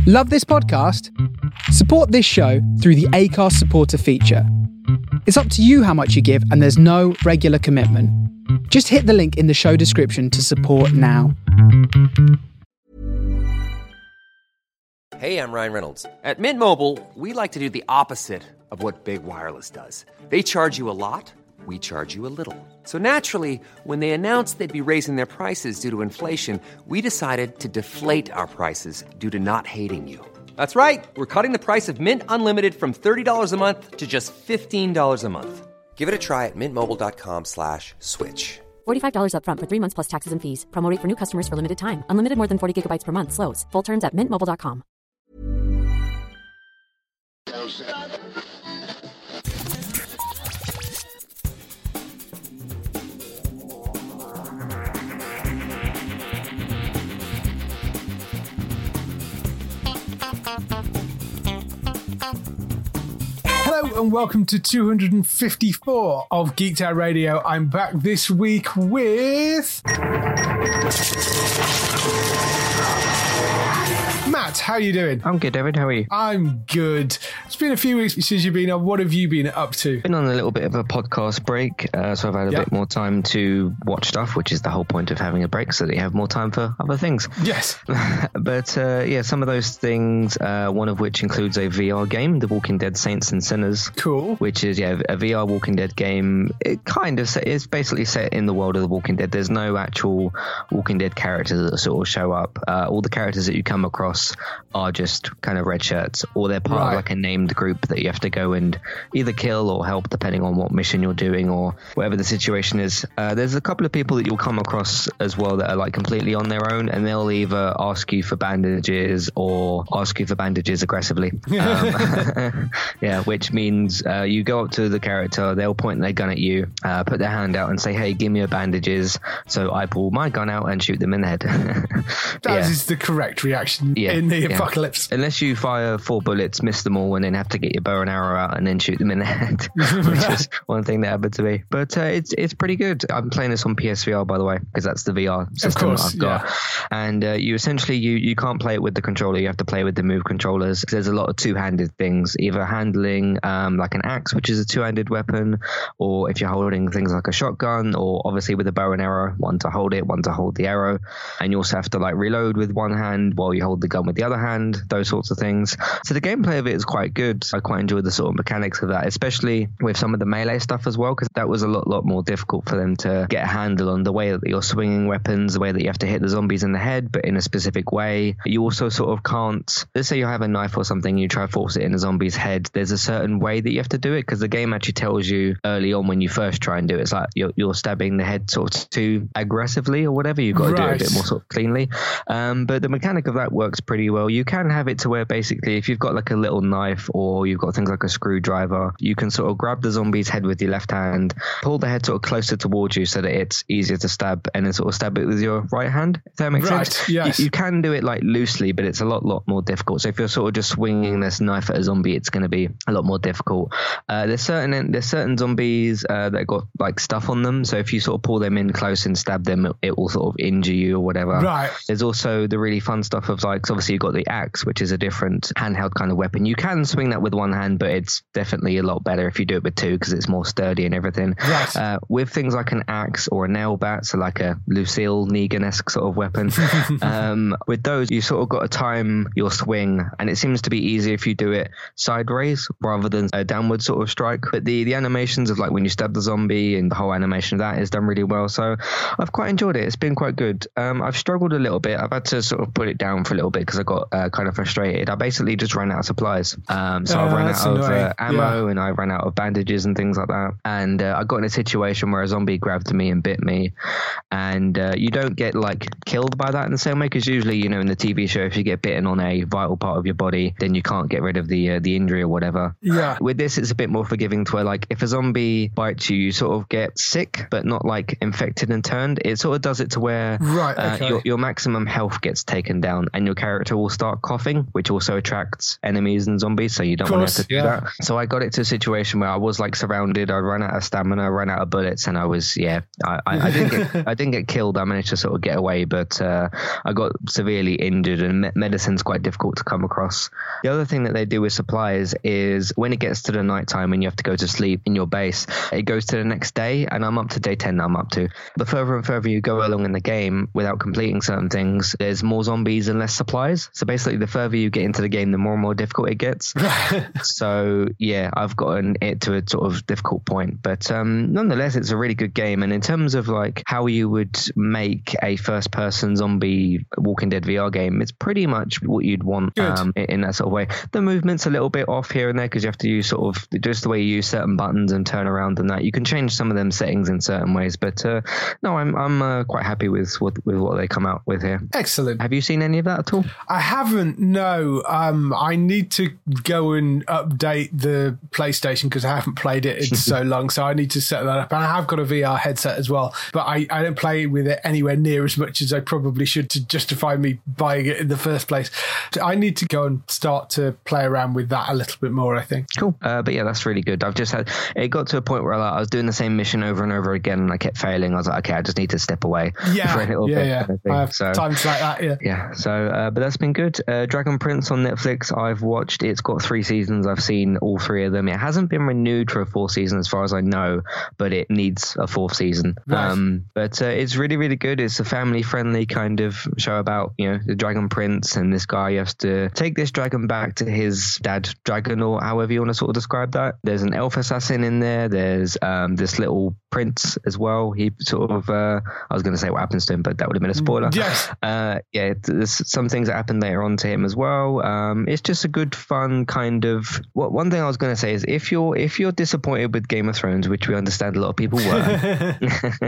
Love this podcast? Support this show through the Acast supporter feature. It's up to you how much you give, and there's no regular commitment. Just hit the link in the show description to support now. Hey, I'm Ryan Reynolds. At Mint Mobile, we like to do the opposite of what Big Wireless does. They charge you a lot, we charge you a little. So naturally, when they announced they'd be raising their prices due to inflation, we decided to deflate our prices due to not hating you. That's right. We're cutting the price of Mint Unlimited from $30 a month to just $15 a month. Give it a try at mintmobile.com/switch. $45 up front for 3 months plus taxes and fees. Promo rate for new customers for limited time. Unlimited more than 40 gigabytes per month. Slows full terms at mintmobile.com. Hello and welcome to 254 of Geeked Out Radio. I'm back this week with Matt. How are you doing? I'm good, David. How are you? I'm good. It's been a few weeks since you've been on. What have you been up to? Been on a little bit of a podcast break, so I've had a bit more time to watch stuff, which is the whole point of having a break, so that you have more time for other things. Yes. But some of those things, one of which includes a VR game, The Walking Dead Saints and Sinners. Cool. Which is, a VR Walking Dead game. It kind of it's basically set in the world of The Walking Dead. There's no actual Walking Dead characters that sort of show up. All the characters that you come across are just kind of red shirts, or they're part of like a named group that you have to go and either kill or help, depending on what mission you're doing or whatever the situation is. There's a couple of people that you'll come across as well that are like completely on their own, and they'll either ask you for bandages or ask you for bandages aggressively. Which means you go up to the character, they'll point their gun at you, put their hand out and say, hey, give me your bandages. So I pull my gun out and shoot them in the head. That is the correct reaction in the apocalypse. Unless you fire 4 bullets, miss them all, and then have to get your bow and arrow out and then shoot them in the head, which is one thing that happened to me. But it's pretty good. I'm playing this on PSVR, by the way, because that's the VR system that I've got. And you essentially, you can't play it with the controller. You have to play with the Move controllers. There's a lot of two-handed things, either handling like an axe, which is a two-handed weapon, or if you're holding things like a shotgun, or obviously with a bow and arrow, one to hold it, one to hold the arrow. And you also have to like reload with one hand while you hold the gun with the other hand, those sorts of things. So the gameplay of it is quite good. I quite enjoyed the sort of mechanics of that, especially with some of the melee stuff as well, because that was a lot more difficult for them to get a handle on, the way that you're swinging weapons, the way that you have to hit the zombies in the head, but in a specific way. You also sort of can't, let's say you have a knife or something, you try to force it in a zombie's head, there's a certain way that you have to do it, because the game actually tells you early on when you first try and do it, it's like you're stabbing the head sort of too aggressively or whatever. You've got to do it a bit more sort of cleanly. But the mechanic of that works pretty well. You can have it to where basically if you've got like a little knife or you've got things like a screwdriver, you can sort of grab the zombie's head with your left hand, pull the head sort of closer towards you so that it's easier to stab, and then sort of stab it with your right hand, if that makes sense. Yes. You can do it like loosely, but it's a lot more difficult. So if you're sort of just swinging this knife at a zombie, it's going to be a lot more difficult. There's certain zombies that got like stuff on them, so if you sort of pull them in close and stab them, it will sort of injure you or whatever. Right. There's also the really fun stuff of like, obviously you've got the axe, which is a different handheld kind of weapon. You can swing that with one hand, but it's definitely a lot better if you do it with two, because it's more sturdy and everything. Right. With things like an axe or a nail bat, so like a Lucille Negan-esque sort of weapon, with those you sort of got to time your swing, and it seems to be easier if you do it sideways rather than a downward sort of strike. But the animations of like when you stab the zombie and the whole animation of that is done really well. So I've quite enjoyed it. It's been quite good. I've struggled a little bit. I've had to sort of put it down for a little bit because I got kind of frustrated. I basically just ran out of supplies. So I've run out of ammo and I ran out of bandages and things like that. And I got in a situation where a zombie grabbed me and bit me. And you don't get like killed by that in the same way, because usually, you know, in the TV show, if you get bitten on a vital part of your body, then you can't get rid of the injury or whatever. Yeah. With this, it's a bit more forgiving to where like if a zombie bites you, you sort of get sick, but not like infected and turned. It sort of does it to where your maximum health gets taken down and your character character will start coughing, which also attracts enemies and zombies, so you don't want to do that. So I got it to a situation where I was like surrounded, I ran out of stamina, I ran out of bullets, and I was, I didn't get killed. I managed to sort of get away, but I got severely injured, and medicine's quite difficult to come across. The other thing that they do with supplies is when it gets to the night time and you have to go to sleep in your base, it goes to the next day, and I'm up to day 10 now. I'm up to. The further and further you go along in the game without completing certain things, there's more zombies and less supplies. So basically, the further you get into the game, the more and more difficult it gets. So yeah, I've gotten it to a sort of difficult point, but nonetheless, it's a really good game. And in terms of like how you would make a first-person zombie Walking Dead VR game, it's pretty much what you'd want in that sort of way. The movement's a little bit off here and there because you have to use sort of just the way you use certain buttons and turn around and that. You can change some of them settings in certain ways, but no, I'm quite happy with what they come out with here. Excellent. Have you seen any of that at all? I haven't, no. I need to go and update the PlayStation because I haven't played it in so long, so I need to set that up. And I have got a VR headset as well, but I don't play with it anywhere near as much as I probably should to justify me buying it in the first place. I need to go and start to play around with that a little bit more, I think. Cool. But yeah, that's really good. I've just had, it got to a point where I was doing the same mission over and over again and I kept failing. I was like, okay, I just need to step away for a little bit. Yeah. I have times like that, Yeah, so, but that's been good. Dragon Prince on Netflix, I've watched. It's got 3 seasons. I've seen all 3 of them. It hasn't been renewed for a 4th season as far as I know, but it needs a 4th season. Nice. But it's really, really good. It's a family-friendly kind of show about, the Dragon Prince, and this guy has to take this dragon back to his dad dragon, or however you want to sort of describe that. There's an elf assassin in there. There's this little prince as well. He sort of, I was going to say what happens to him, but that would have been a spoiler. Yes. There's some things that happen later on to him as well. It's just a good, fun kind of. One thing I was going to say is if you're disappointed with Game of Thrones, which we understand a lot of people were,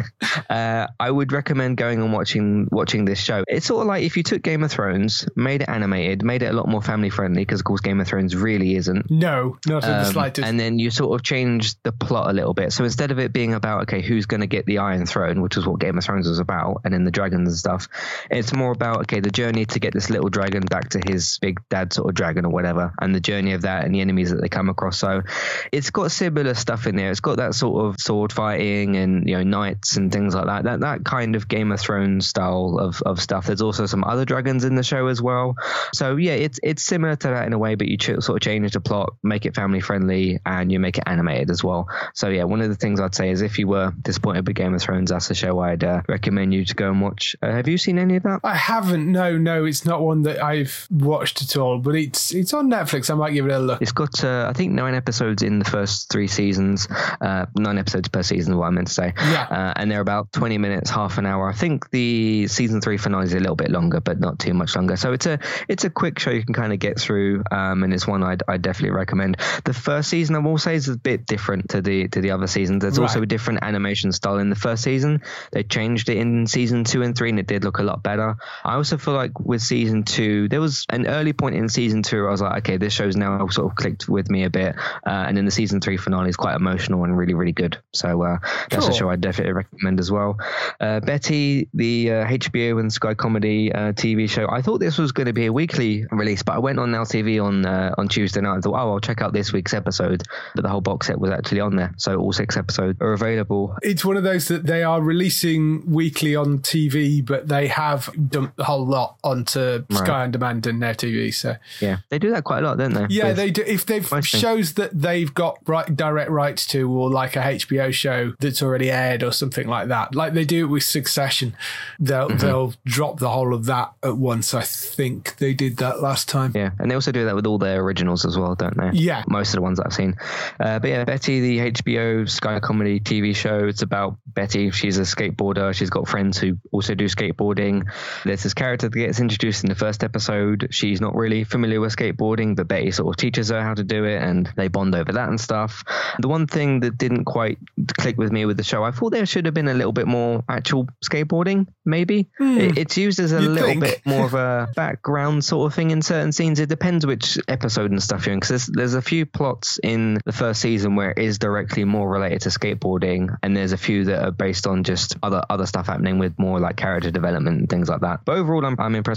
I would recommend going and watching this show. It's sort of like if you took Game of Thrones, made it animated, made it a lot more family friendly, because of course Game of Thrones really isn't. No, not in the slightest. And then you sort of changed the plot a little bit. So instead of it being about, okay, who's going to get the Iron Throne, which is what Game of Thrones was about, and then the dragons and stuff, it's more about, okay, the journey to get this little dragon back to his big dad sort of dragon or whatever, and the journey of that and the enemies that they come across. So it's got similar stuff in there. It's got that sort of sword fighting and, knights and things like that. That kind of Game of Thrones style of stuff. There's also some other dragons in the show as well. So yeah, it's similar to that in a way, but you sort of change the plot, make it family friendly, and you make it animated as well. So yeah, one of the things I'd say is if you were disappointed with Game of Thrones, that's a show I'd recommend you to go and watch. Have you seen any of that? I haven't. No, it's not one that I've watched at all, but it's on Netflix. I might give it a look. It's got I think 9 episodes in the first 3 seasons, 9 episodes per season is what I meant to say. Yeah. And they're about 20 minutes, half an hour. I think the season 3 finale is a little bit longer, but not too much longer. So it's a quick show you can kind of get through, and it's one I'd definitely recommend. The first season, I will say, is a bit different to the other seasons. There's also a different animation style in the first season. They changed it in season 2 and 3, and it did look a lot better. I also feel like with season 2, there was an early point in season 2 where I was like, okay, this show's now sort of clicked with me a bit, and then the season 3 finale is quite emotional and really, really good. So that's a show I definitely recommend as well. Betty, the HBO and Sky Comedy TV show. I thought this was going to be a weekly release, but I went on Now TV on Tuesday night and thought, I'll check out this week's episode. But the whole box set was actually on there, so all 6 episodes are available. It's one of those that they are releasing weekly on TV, but they have dumped the whole lot onto Sky On Demand and Now TV. So yeah, they do that quite a lot, don't they? Yeah, they do. If they've shows that they've got direct rights to, or like a HBO show that's already aired or something like that, like they do it with Succession, they'll drop the whole of that at once. I think they did that last time. Yeah, and they also do that with all their originals as well, don't they? Yeah, most of the ones that I've seen. But yeah, Betty, the HBO Sky Comedy TV show. It's about Betty. She's a skateboarder. She's got friends who also do skateboarding. There's this character that gets introduced in the first episode. She's not really familiar with skateboarding, but Betty sort of teaches her how to do it, and they bond over that and stuff. The one thing that didn't quite click with me with the show, I thought there should have been a little bit more actual skateboarding, maybe. It's used as a little bit more of a background sort of thing in certain scenes. It depends which episode and stuff you're in, because there's a few plots in the first season where it is directly more related to skateboarding, and there's a few that are based on just other stuff happening with more like character development and things like that. But overall, I'm impressed with the show.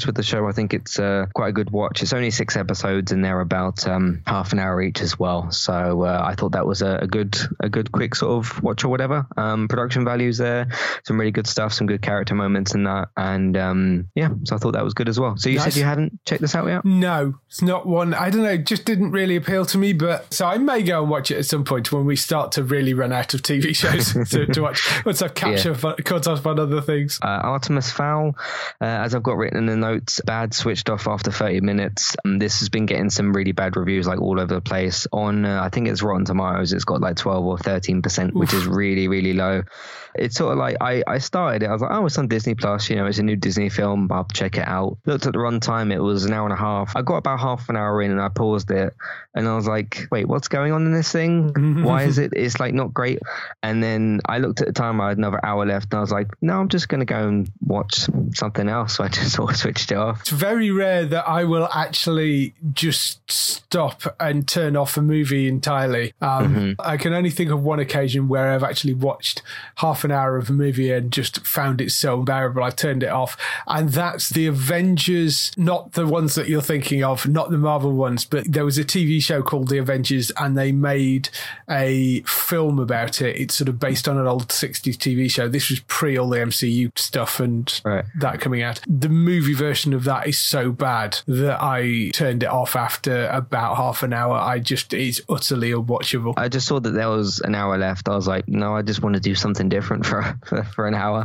I think it's quite a good watch. It's only 6 episodes and they're about half an hour each as well. So I thought that was a good quick sort of watch or whatever. Production values there, some really good stuff, some good character moments in that, and so I thought that was good as well. So you said you hadn't checked this out yet? No, it's not one. I don't know, it just didn't really appeal to me. But so I may go and watch it at some point when we start to really run out of TV shows to watch. Once I've caught up on other things. Artemis Fowl, as I've got written in the notes, bad switched off after 30 minutes. This has been getting some really bad reviews like all over the place. On I think it's Rotten Tomatoes, it's got like 12 or 13%, which is really, really low. It's sort of like I started it, I was like, oh, it's on Disney Plus, it's a new Disney film, I'll check it out. Looked at the runtime, it was an hour and a half. I got about half an hour in and I paused it and I was like, wait, what's going on in this thing? Why is it's like not great? And then I looked at the time, I had another hour left and I was like, no, I'm just going to go and watch something else. So I just sort of switched it off. It's very rare that I will actually just stop and turn off a movie entirely. I can only think of one occasion where I've actually watched half an hour of a movie and just found it so unbearable I turned it off, and that's the Avengers, not the ones that you're thinking of, not the Marvel ones, but there was a TV show called The Avengers and they made a film about it. It's sort of based on an old 60s TV show. This was pre all the MCU stuff and that coming out. The movie version of that is so bad that I turned it off after about half an hour. It's utterly unwatchable. I just saw that there was an hour left. I was like, no, I just want to do something different for an hour.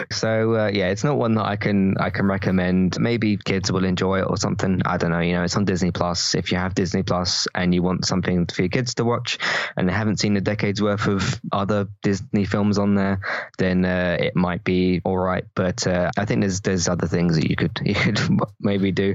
So it's not one that I can recommend. Maybe kids will enjoy it or something. I don't know. It's on Disney Plus. If you have Disney Plus and you want something for your kids to watch and they haven't seen a decade's worth of other Disney films on there, then it might be all right. But I think there's other things that you could maybe do.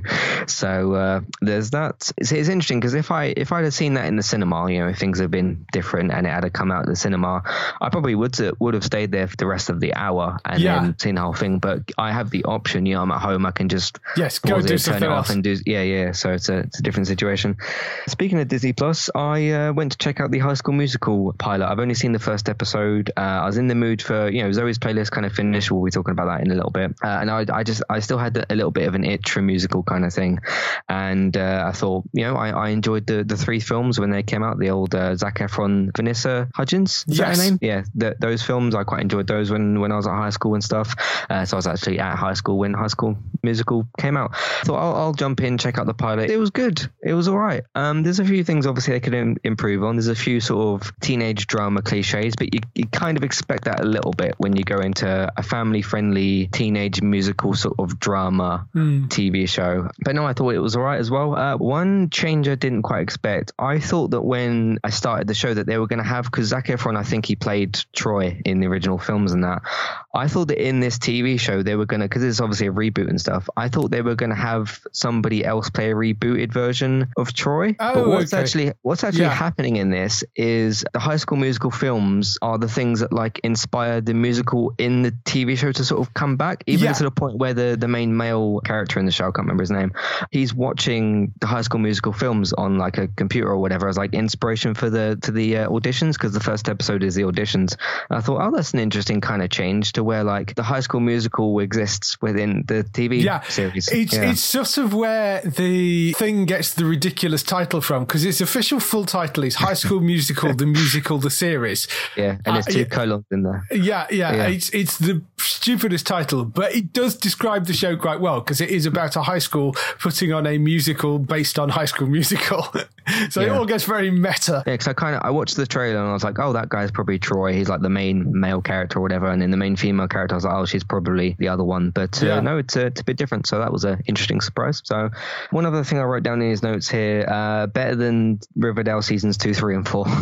So there's that. It's interesting because if I'd have seen that in the cinema, if things have been different and it had come out of the cinema, I probably would have stayed there for the rest of the hour and then seen the whole thing. But I have the option, I'm at home, I can just go do something turn it else off and do so it's a different situation. Speaking of Disney Plus, I went to check out the High School Musical pilot. I've only seen the first episode. I was in the mood for Zoe's playlist kind of finished. We'll be talking about that in a little bit, and I still had a little bit of an itch for a musical kind of thing, and I thought I enjoyed the 3 films when they came out, the old Zac Efron, Vanessa Hudgens, is that her name? Yeah, those films, I quite enjoyed those when I was at high school and stuff. So I was actually at high school when High School Musical came out. Thought I'll jump in, check out the pilot. It was good. It was all right. There's a few things obviously they could improve on. There's a few sort of teenage drama cliches, but you kind of expect that a little bit when you go into a family-friendly teenage musical sort of drama TV show. But no, I thought it was all right as well. One change I didn't quite expect. I thought that when I started the show that they were going to have, because Zac Efron, I think he played Troy in the original films and that. I thought that in this TV show they were going to, because it's obviously a reboot and stuff, I thought they were going to have somebody else play a rebooted version of Troy. But what's actually happening in this is the High School Musical films are the things that like inspired the musical in the TV show to sort of come back, even to the point where the main male character in the show, I can't remember his name, he's watching the High School Musical films on like a computer or whatever as like inspiration for the auditions, because the first episode is the auditions. And I thought, oh, that's an interesting kind of change to where like the High School Musical exists within the TV series. It's sort of where the thing gets the ridiculous title from, because its official full title is High School Musical, the musical, the series. Yeah, and there's 2 colons in there. Yeah. It's the stupidest title, but it does describe the show quite well, because it is about a high school putting on a musical based on High School Musical. So it all gets very meta. Yeah, because I watched the trailer and I was like, oh, that guy's probably Troy. He's like the main male character or whatever. And then the main female character, I was like, oh, she's probably the other one. But no, it's a bit different. So that was an interesting surprise. So one other thing I wrote down in his notes here, better than Riverdale seasons 2, 3 and 4.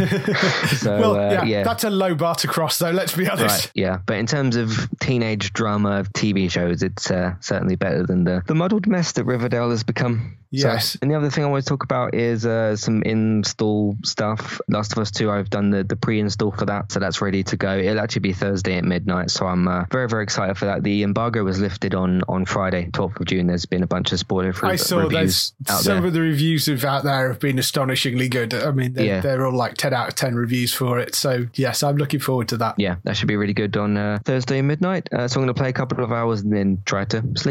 So, that's a low bar to cross though, let's be honest. Right, yeah, but in terms of teenage drama TV shows, it's certainly better than the muddled mess that Riverdale has become. Yes. So, and the other thing I want to talk about is some install stuff. Last of Us 2, I've done the pre-install for that, so that's ready to go. It'll actually be Thursday at midnight, so I'm very, very excited for that. The embargo was lifted on Friday, 12th of June. There's been a bunch of spoiler-free reviews out there. Some of the reviews out there have been astonishingly good. I mean, they're all like 10 out of 10 reviews for it. So, yes, I'm looking forward to that. Yeah, that should be really good on Thursday midnight. So I'm going to play a couple of hours and then try to sleep. I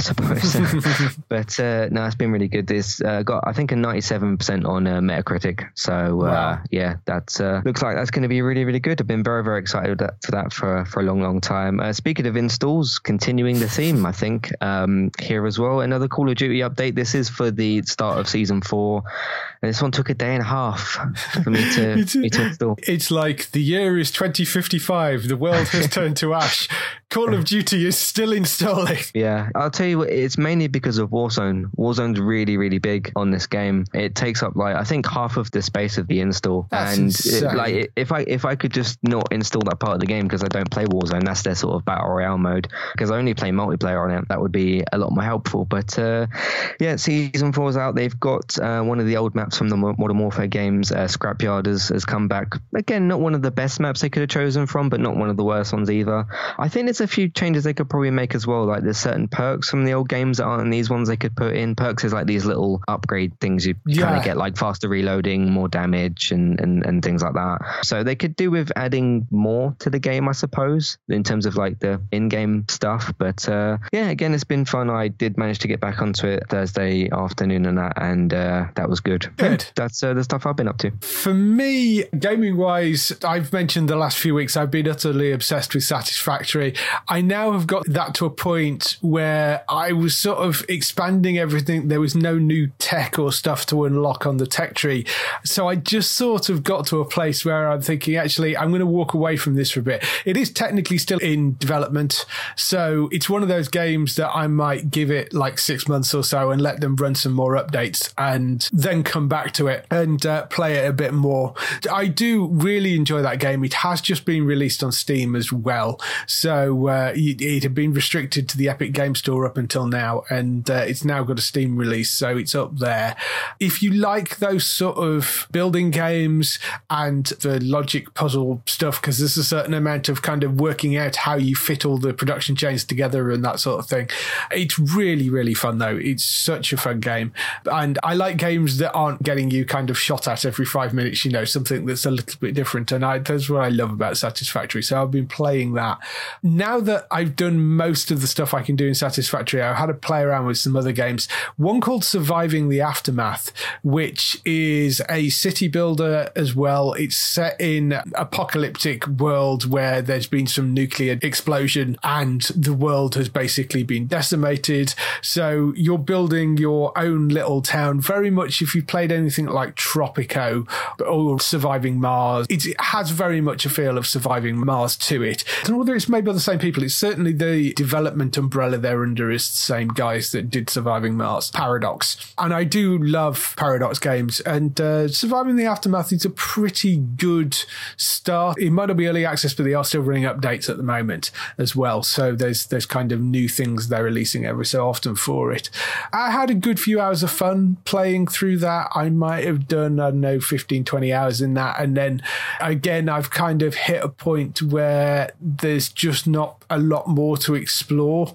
suppose. But no, it's been really good. It's got, I think, a 97% on Metacritic. So Wow. yeah, that's looks like that's going to be really, really good. I've been very, very excited for that for a long, long time. Speaking of installs, continuing the theme, I think, here as well. Another Call of Duty update. This is for the start of Season 4. And this one took a day and a half for me to install. It's like the year is 2055. The world has turned to ash. Call of Duty is still installing. Yeah, I'll tell you what, it's mainly because of Warzone. Warzone's really, really big on this game. It takes up, like, I think half of the space of the install. That's and insane. if I could just not install that part of the game, because I don't play Warzone, that's their sort of battle royale mode, because I only play multiplayer on it, that would be a lot more helpful. But yeah, Season 4 is out. They've got one of the old maps from the Modern Warfare games, Scrapyard has come back. Again, not one of the best maps they could have chosen from, but not one of the worst ones either. I think there's a few changes they could probably make as well. Like, there's certain perks from the old games that aren't in these ones they could put in. Perks is like these little upgrade things you kind of get, like faster reloading, more damage, and things like that. So they could do with adding more to the game, I suppose, in terms of like the in-game stuff. But yeah, again, it's been fun. I did manage to get back onto it Thursday afternoon and that was good. Good. That's the stuff I've been up to. For me, gaming-wise, I've mentioned the last few weeks, I've been utterly obsessed with Satisfactory. I now have got that to a point where I was sort of expanding everything. There was no new tech or stuff to unlock on the tech tree. So I just sort of got to a place where I'm thinking, actually, I'm going to walk away from this for a bit. It is technically still in development. So it's one of those games that I might give it like 6 months or so and let them run some more updates and then come back to it and play it a bit more. I do really enjoy that game. It has just been released on Steam as well. So it had been restricted to the Epic Game Store up until now, and it's now got a Steam release, so it's up there. If you like those sort of building games and the logic puzzle stuff, because there's a certain amount of kind of working out how you fit all the production chains together and that sort of thing. It's really, really fun, though. It's such a fun game. And I like games that aren't getting you kind of shot at every 5 minutes, you know, something that's a little bit different. And that's what I love about Satisfactory. So I've been playing that. Now that I've done most of the stuff I can do in Satisfactory, I had to play around with some other games. One called Surviving the Aftermath, which is a city builder as well. It's set in an apocalyptic world where there's been some nuclear explosion and the world has basically been decimated. So you're building your own little town, very much if you played anything like Tropico or Surviving Mars. It has very much a feel of Surviving Mars to it. I don't know whether it's made by the same people. It's certainly the development umbrella they're under is the same guys that did Surviving Mars, Paradox. And I do love Paradox games. And Surviving the Aftermath is a pretty good start. It might not be early access, but they are still running updates at the moment as well. So there's kind of new things they're releasing every so often for it. I had a good few hours of fun playing through that. I might have done, I don't know, 15, 20 hours in that. And then again, I've kind of hit a point where there's just not a lot more to explore.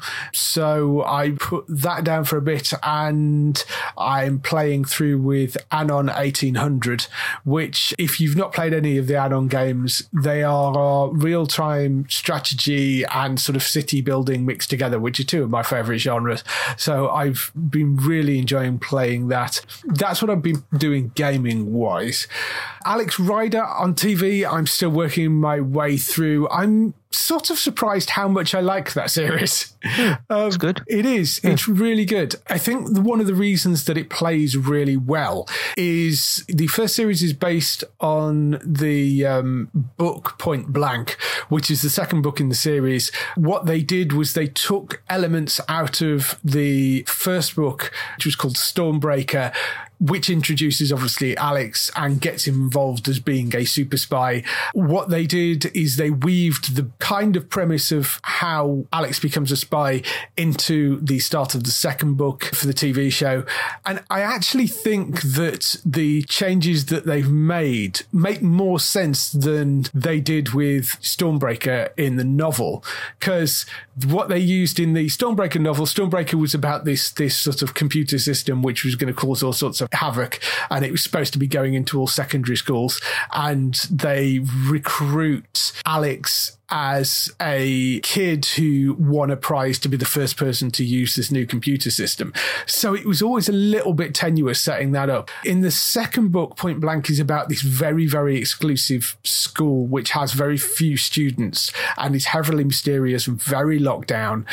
So I put that down for a bit and I'm playing through with Anon 1800, which if you've not played any of the Anon games, they are real-time strategy and sort of city building mixed together, which are two of my favorite genres. So I've been really enjoying playing that. That's what I've been doing gaming-wise. Alex Rider on TV, I'm still working my way through. I'm sort of surprised how much I like that series. It's good. It is. It's really good. I think one of the reasons that it plays really well is the first series is based on the book Point Blank, which is the second book in the series. What they did was they took elements out of the first book, which was called Stormbreaker, which introduces obviously Alex and gets him involved as being a super spy. What they did is they weaved the kind of premise of how Alex becomes a spy into the start of the second book for the TV show. And I actually think that the changes that they've made make more sense than they did with Stormbreaker in the novel, because what they used in the Stormbreaker novel, Stormbreaker was about this sort of computer system which was going to cause all sorts of havoc, and it was supposed to be going into all secondary schools, and they recruit Alex as a kid who won a prize to be the first person to use this new computer system. So it was always a little bit tenuous setting that up. In the second book, Point Blank is about this very, very exclusive school which has very few students and is heavily mysterious and very locked down.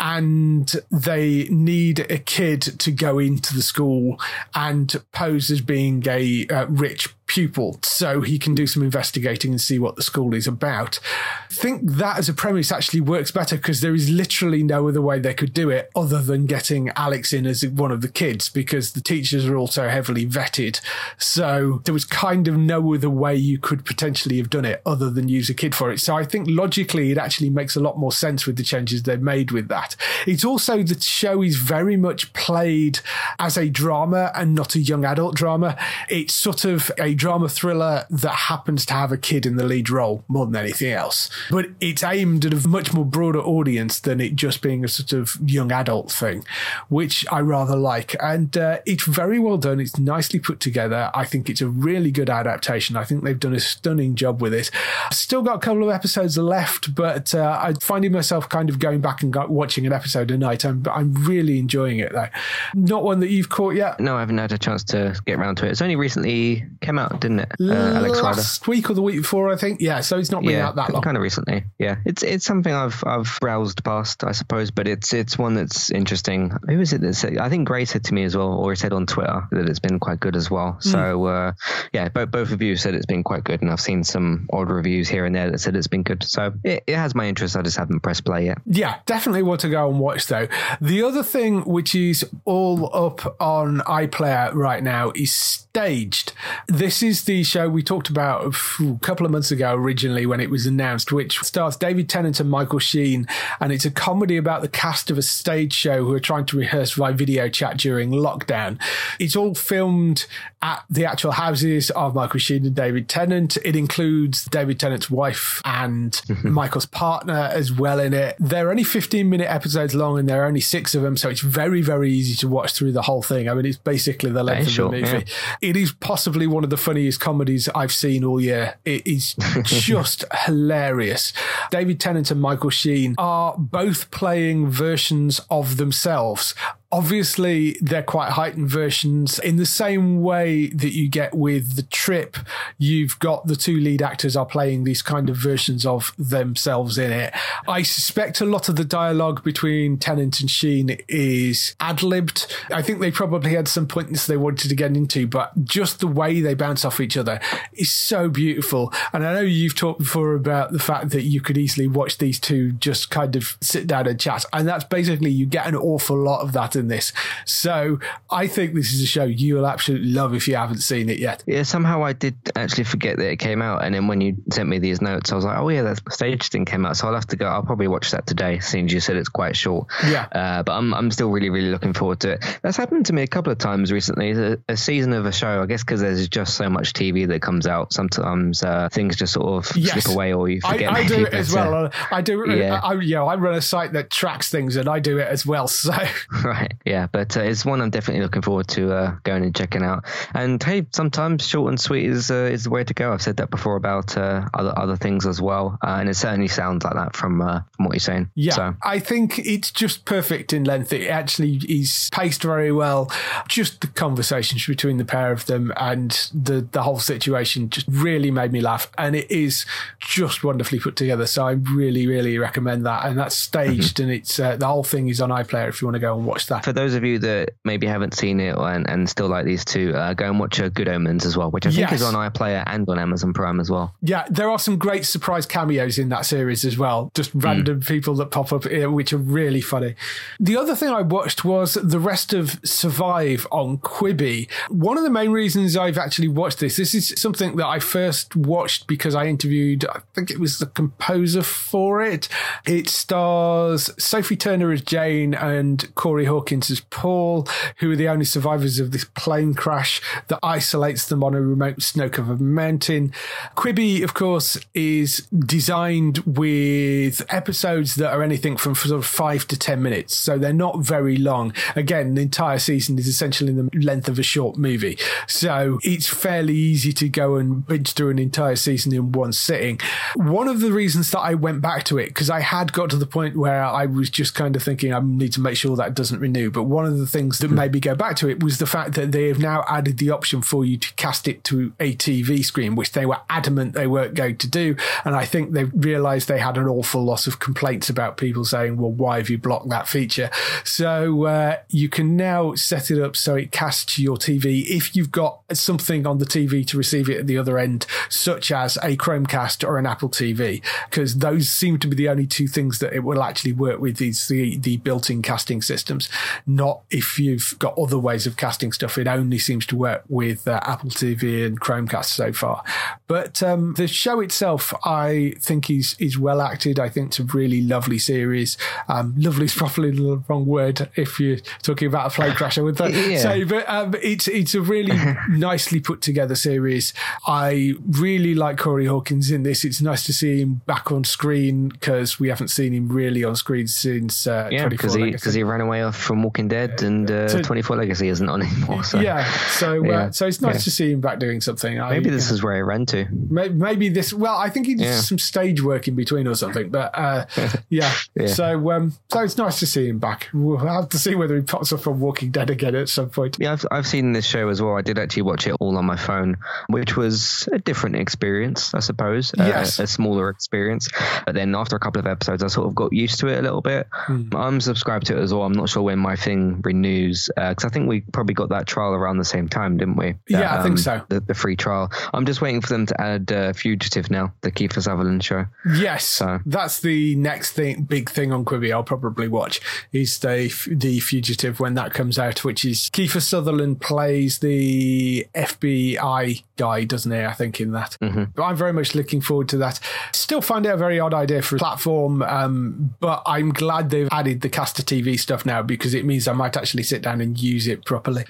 And they need a kid to go into the school and pose as being a rich pupil so he can do some investigating and see what the school is about. I think that as a premise actually works better because there is literally no other way they could do it other than getting Alex in as one of the kids, because the teachers are also heavily vetted. So there was kind of no other way you could potentially have done it other than use a kid for it. So I think logically it actually makes a lot more sense with the changes they've made with that. It's also, the show is very much played as a drama and not a young adult drama. It's sort of a drama thriller that happens to have a kid in the lead role more than anything else. But it's aimed at a much more broader audience than it just being a sort of young adult thing, which I rather like. And it's very well done. It's nicely put together. I think it's a really good adaptation. I think they've done a stunning job with it. I've still got a couple of episodes left, but I'm finding myself kind of going back and watching an episode a night. I'm really enjoying it, though. Not one that you've caught yet? No, I haven't had a chance to get around to it. It's only recently came out, didn't it? Alex Rider. Last week or the week before, I think. Yeah, so it's not been out that long. Kind of recently. Yeah, it's something I've browsed past, I suppose, but it's one that's interesting. Who is it that said? I think Gray said to me as well, or he said on Twitter that it's been quite good as well. So both of you said it's been quite good, and I've seen some odd reviews here and there that said it's been good. So it has my interest. I just haven't pressed play yet. Yeah, definitely want to go and watch though. The other thing which is all up on iPlayer right now is Staged. This is the show we talked about a couple of months ago originally when it was announced, which stars David Tennant and Michael Sheen, and it's a comedy about the cast of a stage show who are trying to rehearse via video chat during lockdown. It's all filmed at the actual houses of Michael Sheen and David Tennant. It includes David Tennant's wife and Michael's partner as well in it. They're only 15-minute episodes long and there are only 6 of them, so it's very, very easy to watch through the whole thing. I mean, it's basically the length of the movie. Yeah. It is possibly one of the funniest comedies I've seen all year. It is just hilarious. David Tennant and Michael Sheen are both playing versions of themselves. Obviously, they're quite heightened versions in the same way that you get with The Trip. You've got the 2 lead actors are playing these kind of versions of themselves in it. I suspect a lot of the dialogue between Tennant and Sheen is ad-libbed. I think they probably had some points they wanted to get into, but just the way they bounce off each other is so beautiful. And I know you've talked before about the fact that you could easily watch these two just kind of sit down and chat. And that's basically, you get an awful lot of that in this. So I think this is a show you will absolutely love if you haven't seen it yet. Yeah, somehow I did actually forget that it came out, and then when you sent me these notes I was like, oh yeah, that Stage thing came out, so I'll have to go. I'll probably watch that today, seeing as you said it's quite short. But I'm still really, really looking forward to it. That's happened to me a couple of times recently. A season of a show, I guess because there's just so much TV that comes out, sometimes things just sort of slip away or you forget. I do it as well. I do. I run a site that tracks things and I do it as well. So right. Yeah, but it's one I'm definitely looking forward to going and checking out. And hey, sometimes short and sweet is the way to go. I've said that before about other things as well, and it certainly sounds like that from what you're saying. Yeah, so I think it's just perfect in length. It actually is paced very well. Just the conversations between the pair of them and the whole situation just really made me laugh, and it is just wonderfully put together. So I really, really recommend that. And that's Staged, and it's the whole thing is on iPlayer if you want to go and watch that. For those of you that maybe haven't seen it and still like these two, go and watch Good Omens as well, which I think is on iPlayer and on Amazon Prime as well. Yeah, there are some great surprise cameos in that series as well, just random people that pop up which are really funny. The other thing I watched was the rest of Survive on Quibi. One of the main reasons I've actually watched this is something that I first watched because I interviewed, I think it was the composer for it. It stars Sophie Turner as Jane and Corey Hawkins Hawkins as Paul, who are the only survivors of this plane crash that isolates them on a remote snow-covered mountain. Quibi, of course, is designed with episodes that are anything from sort of 5 to 10 minutes, so they're not very long. Again, the entire season is essentially the length of a short movie, so it's fairly easy to go and binge through an entire season in one sitting. One of the reasons that I went back to it, because I had got to the point where I was just kind of thinking I need to make sure that doesn't renew, but one of the things that made me go back to it was the fact that they have now added the option for you to cast it to a TV screen, which they were adamant they weren't going to do, and I think they realised they had an awful lot of complaints about people saying, well, why have you blocked that feature? So you can now set it up so it casts your TV if you've got something on the TV to receive it at the other end, such as a Chromecast or an Apple TV, because those seem to be the only two things that it will actually work with, is the built-in casting systems. Not if you've got other ways of casting stuff. It only seems to work with Apple TV and Chromecast so far. But the show itself, I think is well acted. I think it's a really lovely series. Lovely is probably the wrong word if you're talking about a plane crash, I would say. But it's a really nicely put together series. I really like Corey Hawkins in this. It's nice to see him back on screen, because we haven't seen him really on screen since 24 Legacy. Because he ran away from Walking Dead, and 24 Legacy isn't on anymore. So. So it's nice to see him back doing something. Maybe this is where he ran to. Maybe this. Well, I think he did some stage work in between or something. But So it's nice to see him back. We'll have to see whether he pops up on Walking Dead again at some point. Yeah, I've seen this show as well. I did actually watch it all on my phone, which was a different experience, I suppose. Yes. A smaller experience. But then after a couple of episodes, I sort of got used to it a little bit. I'm subscribed to it as well. I'm not sure when my thing renews, because I think we probably got that trial around the same time, didn't we? Yeah, I think so. The free trial. I'm just waiting for them to add Fugitive now, the Kiefer Sutherland show. Yes, so that's the next big thing on Quibi I'll probably watch, is the Fugitive when that comes out, which is Kiefer Sutherland plays the FBI guy, doesn't he, I think, in that. But I'm very much looking forward to that. Still find it a very odd idea for a platform, but I'm glad they've added the Caster TV stuff now, because it means I might actually sit down and use it properly.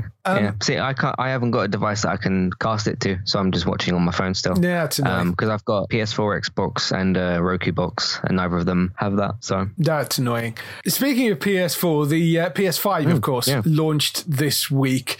See, I haven't got a device that I can cast it to, so I'm just watching on my phone still. Yeah, it's annoying. Because I've got PS4, Xbox, and Roku box, and neither of them have that. So that's annoying. Speaking of PS4, the PS5, of course, launched this week.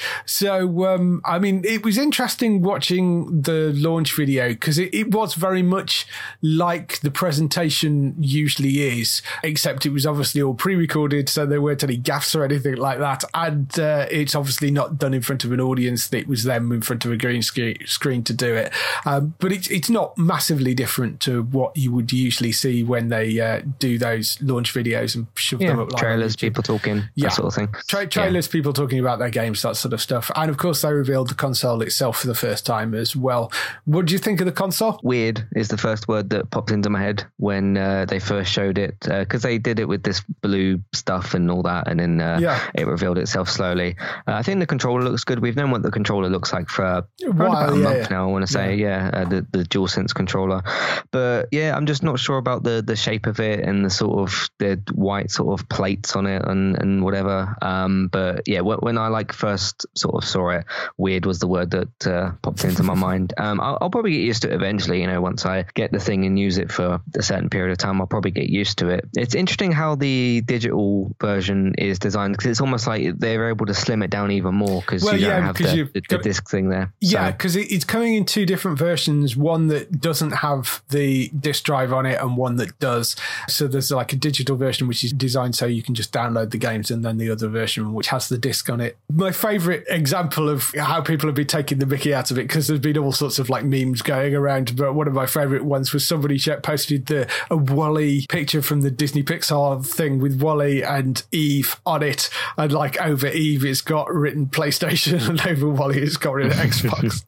So, I mean, it was interesting watching the launch video, because it was very much like the presentation usually is, except it was obviously all pre-recorded, so there weren't any gaffes or anything like that. And it's obviously not done in front of an audience. It was them in front of a green screen to do it. But it's not massively different to what you would usually see when they do those launch videos and shove them up. Trailers, people talking, that sort of thing. Trailers, people talking about their games, that sort of stuff. And of course, they revealed the console itself for the first time as well. What do you think of the console? Weird is the first word that popped into my head when they first showed it, because they did it with this blue stuff and all that, and then it revealed itself slowly. I think the controller looks good. We've known what the controller looks like for about a month now, I want to say. The DualSense controller. But yeah, I'm just not sure about the shape of it and the sort of the white sort of plates on it and whatever. But yeah, when I first sort of saw it, weird was the word that popped into my mind. I'll probably get used to it eventually. Once I get the thing and use it for a certain period of time, I'll probably get used to it. It's interesting how the digital version is designed, because it's almost like they're able to slim it down even more, because you don't have the disc thing there. Yeah, because it's coming in two different versions, one that doesn't have the disc drive on it and one that does. So there's like a digital version which is designed so you can just download the games, and then the other version which has the disc on it. My favourite example of how people have been taking the mickey out of it, because there's been all sorts of memes going around, but one of my favourite ones was somebody posted a WALL-E picture from the Disney Pixar thing with WALL-E and Eve on it, and over Eve it's got written PlayStation and over WALL-E it's got written Xbox.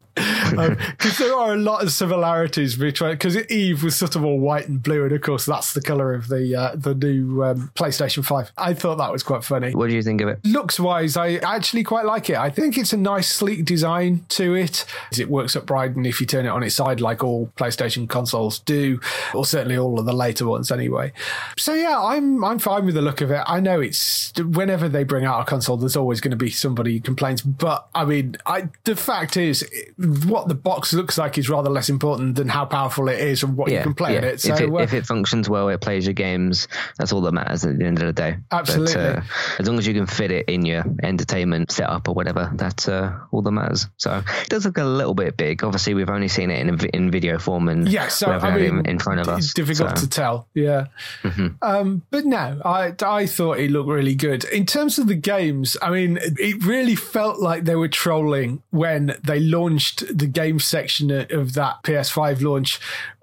Because there are a lot of similarities between, because Eve was sort of all white and blue, and of course that's the colour of the new PlayStation 5. I thought that was quite funny. What do you think of it? Looks wise, I actually quite like it. I think it's a nice sleek design to it. It works up bright, and if you turn it on its side like all PlayStation consoles do, or certainly all of the later ones anyway. So yeah, I'm fine with the look of it. I know it's, whenever they bring out a console, there's always going to be somebody who complains, but I mean, the fact is, what the box looks like is rather less important than how powerful it is and what you can play in it. So if it functions well, it plays your games, that's all that matters at the end of the day. Absolutely. But, as long as you can fit it in your entertainment setup or whatever, that's all that matters. So it does look a little bit big. Obviously, we've only seen it in video form, and so we have it in front of us. It's difficult to tell. Yeah. Mm-hmm. But no, I thought it looked really good. In terms of the games, I mean, it really felt like they were trolling when they launched the game section of that PS5 launch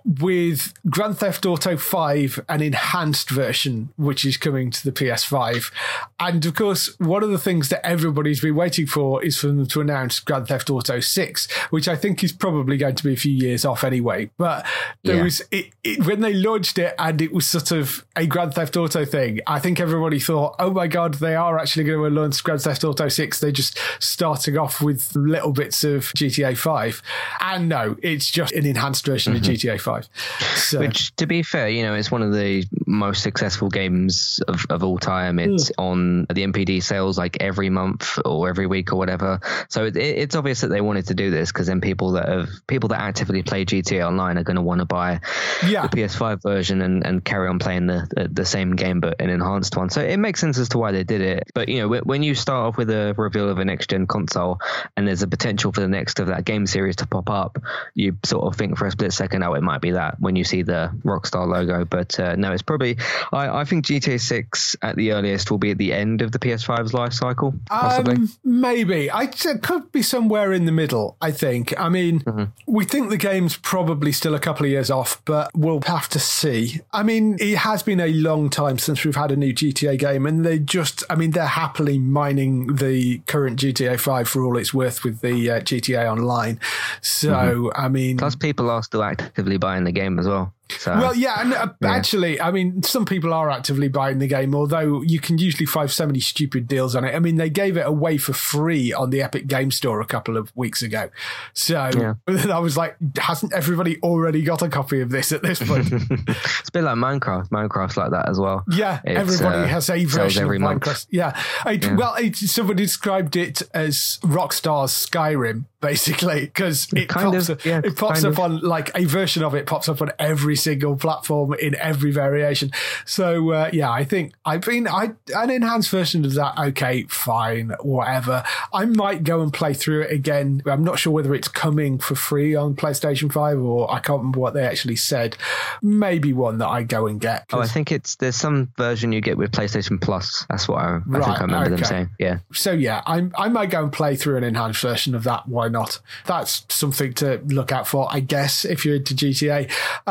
with Grand Theft Auto 5, an enhanced version, which is coming to the PS5. And of course, one of the things that everybody's been waiting for is for them to announce Grand Theft Auto 6, which I think is probably going to be a few years off anyway. But there was when they launched it and it was sort of a Grand Theft Auto thing, I think everybody thought, oh my God, they are actually going to launch Grand Theft Auto 6. They're just starting off with little bits of GTA 5. And no, it's just an enhanced version of GTA 5. So. Which, to be fair, it's one of the most successful games of all time. It's on the NPD sales like every month or every week or whatever. So it's obvious that they wanted to do this, because then people that actively play GTA Online are going to want to buy the PS5 version and carry on playing the same game but an enhanced one. So it makes sense as to why they did it. But when you start off with a reveal of a next gen console and there's a potential for the next of that game series to pop up, you sort of think for a split second, oh, it might be that, when you see the Rockstar logo. But no, it's probably, I think GTA 6 at the earliest will be at the end of the PS5's life cycle, possibly. Maybe. It could be somewhere in the middle, I think. I mean, we think the game's probably still a couple of years off, but we'll have to see. I mean, it has been a long time since we've had a new GTA game, and they're happily mining the current GTA 5 for all it's worth with the GTA Online. So, I mean... Plus, people are still actively buying the game as well. So, well, yeah, and actually, I mean, some people are actively buying the game, although you can usually find so many stupid deals on it. I mean, they gave it away for free on the Epic Game Store a couple of weeks ago. So I was like, hasn't everybody already got a copy of this at this point? It's a bit like Minecraft. Minecraft's like that as well. Yeah, everybody has a version of Minecraft. Month. Yeah. Well, somebody described it as Rockstar's Skyrim, basically, because it pops up on, like, a version of it pops up on every single platform in every variation. So I think an enhanced version of that, okay, fine, whatever. I might go and play through it again. I'm not sure whether it's coming for free on PlayStation 5, or I can't remember what they actually said. Maybe one that I go and get. I think there's some version you get with PlayStation Plus. That's what I think I remember them saying. Yeah. So yeah, I might go and play through an enhanced version of that. Why not? That's something to look out for, I guess, if you're into GTA.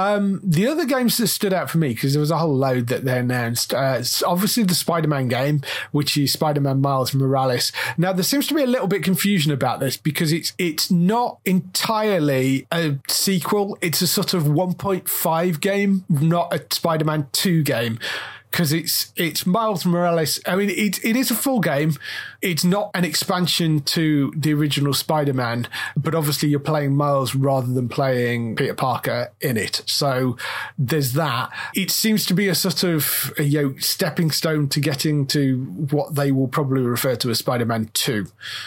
The other games that stood out for me, because there was a whole load that they announced, obviously the Spider-Man game, which is Spider-Man Miles Morales. Now, there seems to be a little bit confusion about this, because it's not entirely a sequel. It's a sort of 1.5 game, not a Spider-Man 2 game. Because it's Miles Morales. I mean, it is a full game. It's not an expansion to the original Spider-Man, but obviously you're playing Miles rather than playing Peter Parker in it. So there's that. It seems to be a sort of stepping stone to getting to what they will probably refer to as Spider-Man 2.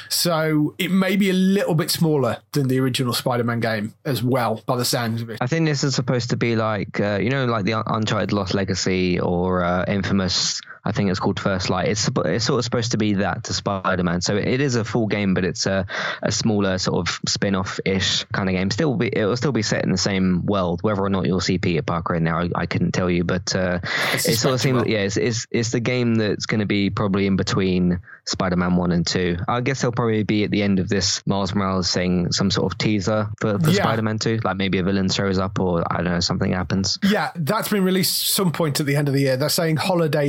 So it may be a little bit smaller than the original Spider-Man game as well, by the sounds of it. I think this is supposed to be like, like the Uncharted Lost Legacy or Infamous, I think it's called First Light. It's sort of supposed to be that to Spider-Man. So it is a full game, but it's a smaller sort of spin-off-ish kind of game. It will still be set in the same world. Whether or not you'll see Peter Parker in there, I couldn't tell you. But it sort of seems, it's the game that's going to be probably in between Spider-Man 1 and 2. I guess they'll probably be at the end of this Miles Morales thing, some sort of teaser for Spider-Man 2. Like maybe a villain shows up, or I don't know, something happens. Yeah, that's been released some point at the end of the year. They're saying holiday 2020.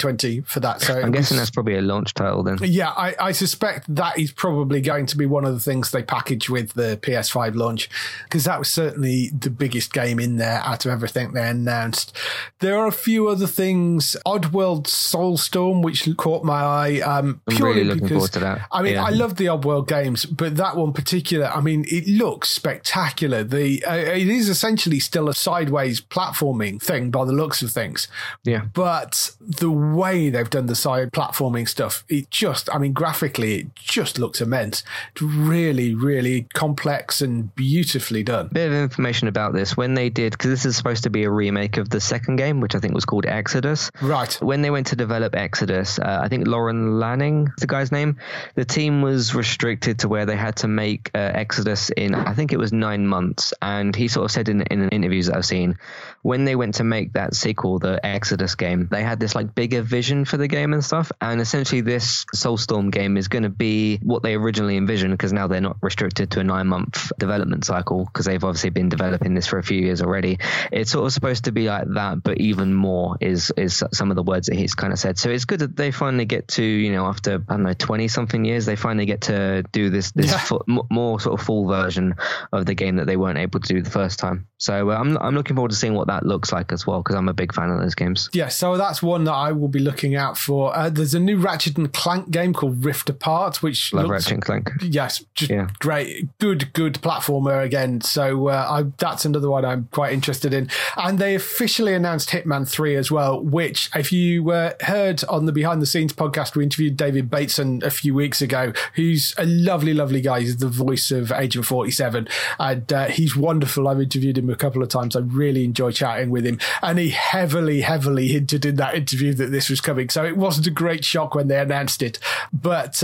2020 for that. So I'm guessing that's probably a launch title then. Yeah, I suspect that is probably going to be one of the things they package with the PS5 launch, because that was certainly the biggest game in there out of everything they announced. There are a few other things. Oddworld Soulstorm, which caught my eye. I'm really looking forward to that. I mean, I love the Oddworld games, but that one particular, I mean, it looks spectacular. It is essentially still a sideways platforming thing by the looks of things. Yeah. But the way they've done the side platforming stuff, graphically, it just looks immense. It's really, really complex and beautifully done. Bit of information about this. When they did, because this is supposed to be a remake of the second game, which I think was called Exodus. Right. When they went to develop Exodus, I think Lauren Lanning, the guy's name, the team was restricted to where they had to make Exodus in, I think it was 9 months. And he sort of said in interviews that I've seen, when they went to make that sequel, the Exodus game, they had this like bigger vision for the game and stuff. And essentially this Soulstorm game is going to be what they originally envisioned, because now they're not restricted to a 9-month development cycle, because they've obviously been developing this for a few years already. It's sort of supposed to be like that, but even more is some of the words that he's kind of said. So it's good that they finally get to, after, 20 something years, they finally get to do this more sort of full version of the game that they weren't able to do the first time. So I'm looking forward to seeing what that looks like as well, because I'm a big fan of those games. Yeah, so that's one that I will be looking out for. There's a new Ratchet and Clank game called Rift Apart, which love Ratchet and Clank. Yes, great, good platformer again. So that's another one I'm quite interested in. And they officially announced Hitman 3 as well, which, if you heard on the Behind the Scenes podcast, we interviewed David Bateson a few weeks ago, who's a lovely, lovely guy. He's the voice of Agent 47, and he's wonderful. I've interviewed him a couple of times. I really enjoy chatting with him, and he heavily hinted in that interview that this was coming. So it wasn't a great shock when they announced it. But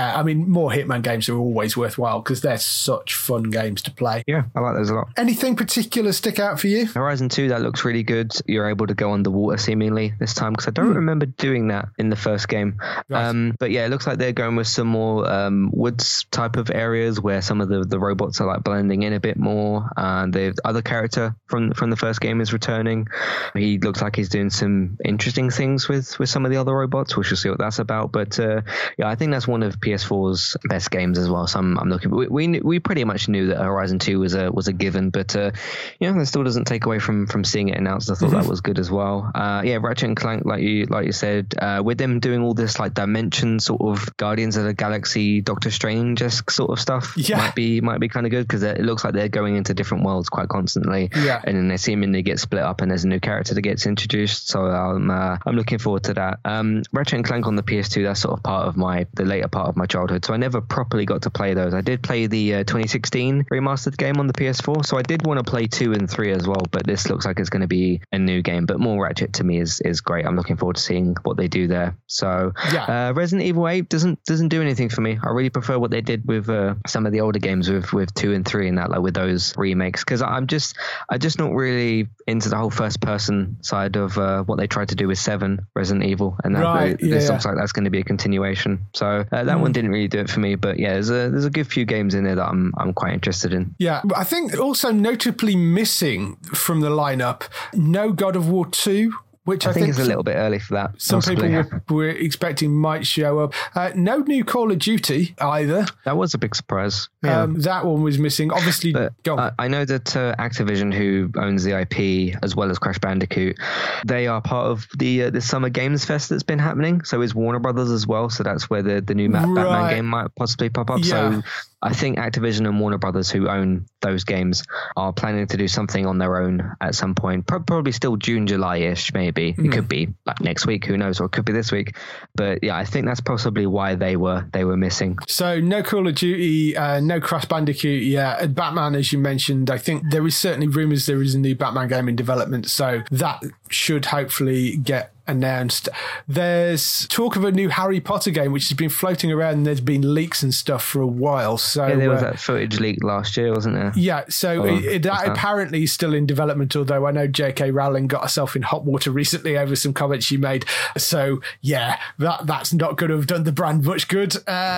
more Hitman games are always worthwhile because they're such fun games to play. Yeah, I like those a lot. Anything particular stick out for you? Horizon 2, that looks really good. You're able to go underwater seemingly this time, because I don't remember doing that in the first game. Right. But yeah, it looks like they're going with some more woods type of areas where some of the robots are like blending in a bit more. The other character from the first game is returning. He looks like he's doing some interesting things with some of the other robots. We shall see what that's about. But I think that's one of PS4's best games as well. So I'm looking. We pretty much knew that Horizon 2 was a given, but that still doesn't take away from seeing it announced. I thought that was good as well. Ratchet and Clank, like you said, with them doing all this like dimension sort of Guardians of the Galaxy, Doctor Strange-esque sort of stuff, might be kind of good, because it looks like they're going into different worlds quite constantly, and then they seemingly get split up, and there's a new character that gets introduced. So I'm looking forward to that. Ratchet and Clank on the PS2, that's sort of part of the later part of my childhood, so I never properly got to play those. I did play the 2016 remastered game on the PS4, so I did want to play 2 and 3 as well, but this looks like it's going to be a new game. But more Ratchet to me is great. I'm looking forward to seeing what they do there. So Resident Evil 8 doesn't do anything for me. I really prefer what they did with some of the older games with 2 and 3 and that, like with those remakes, because I'm just not really into the whole first person side of what they tried to do with 7 Resident Evil, and that this looks like that's going to be a continuation. So that one didn't really do it for me. But yeah, there's a good few games in there that I'm quite interested in. Yeah, I think also notably missing from the lineup, no God of War 2. Which I think is a little bit early for that. Some people were expecting might show up. No new Call of Duty either. That was a big surprise. Yeah. That one was missing. Obviously, I know that Activision, who owns the IP as well as Crash Bandicoot, they are part of the Summer Games Fest that's been happening. So is Warner Brothers as well. So that's where the new Batman game might possibly pop up. Yeah. So I think Activision and Warner Brothers, who own those games, are planning to do something on their own at some point. Probably still June, July-ish, maybe. It could be like next week, who knows, or it could be this week. But yeah, I think that's possibly why they were missing. So no Call of Duty, no Crash Bandicoot, yeah. Batman, as you mentioned, I think there is certainly rumours there is a new Batman game in development, so that should hopefully get announced. There's talk of a new Harry Potter game, which has been floating around, and there's been leaks and stuff for a while. So yeah, there was that footage leak last year, wasn't there? Yeah, so that apparently is still in development, although I know J.K. Rowling got herself in hot water recently over some comments she made. So yeah, that's not going to have done the brand much good.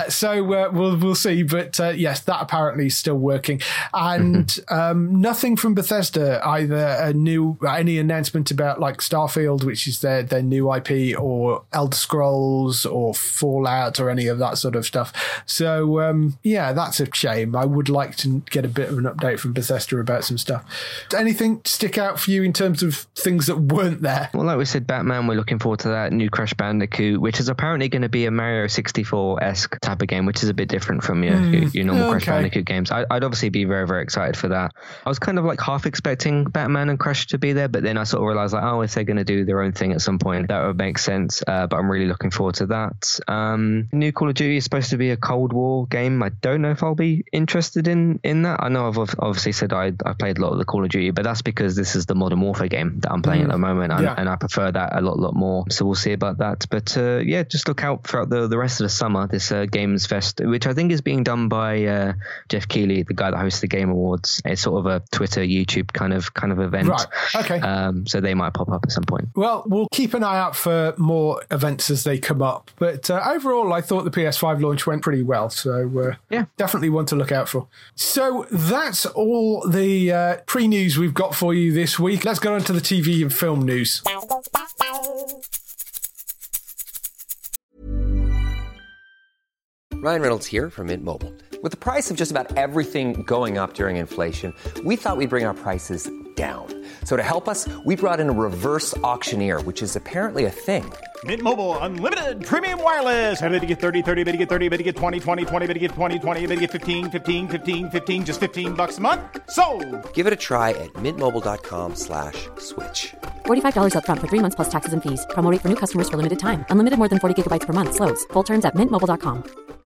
We'll see. But yes, that apparently is still working. And nothing from Bethesda, either any announcement about like Starfield, which is their their new IP or Elder Scrolls or Fallout or any of that sort of stuff. So, yeah, that's a shame. I would like to get a bit of an update from Bethesda about some stuff. Anything stick out for you in terms of things that weren't there? Well, like we said, Batman, we're looking forward to that. New Crash Bandicoot, which is apparently going to be a Mario 64-esque type of game, which is a bit different from your normal Crash Bandicoot games. I'd obviously be very, very excited for that. I was kind of like half expecting Batman and Crash to be there, but then I sort of realized like, oh, if they're going to do their own thing at some point, that would make sense. But I'm really looking forward to that. New Call of Duty is supposed to be a Cold War game. I don't know if I'll be interested in that. I know I've obviously said I played a lot of the Call of Duty, but that's because this is the Modern Warfare game that I'm playing at the moment, and I prefer that a lot more. So we'll see about that. But yeah, just look out throughout the rest of the summer, this Games Fest, which I think is being done by Jeff Keighley, the guy that hosts the Game Awards. It's sort of a Twitter, YouTube kind of event. Right. Okay. So they might pop up at some point. Well, we'll keep an eye out for more events as they come up. But overall, I thought the PS5 launch went pretty well. So yeah, definitely one to look out for. So that's all the pre-news we've got for you this week. Let's go on to the TV and film news. Ryan Reynolds here from Mint Mobile. With the price of just about everything going up during inflation, we thought we'd bring our prices down. So to help us, we brought in a reverse auctioneer, which is apparently a thing. Mint Mobile Unlimited Premium Wireless. How to get 30, 30, bit to get 30, bit to get 20, 20, 20, bit to get 20, 20, bit to get 15, 15, 15, 15, just $15 a month? Sold! Give it a try at mintmobile.com/switch. $45 up front for 3 months plus taxes and fees. Promo rate for new customers for limited time. Unlimited more than 40 gigabytes per month. Slows full terms at mintmobile.com.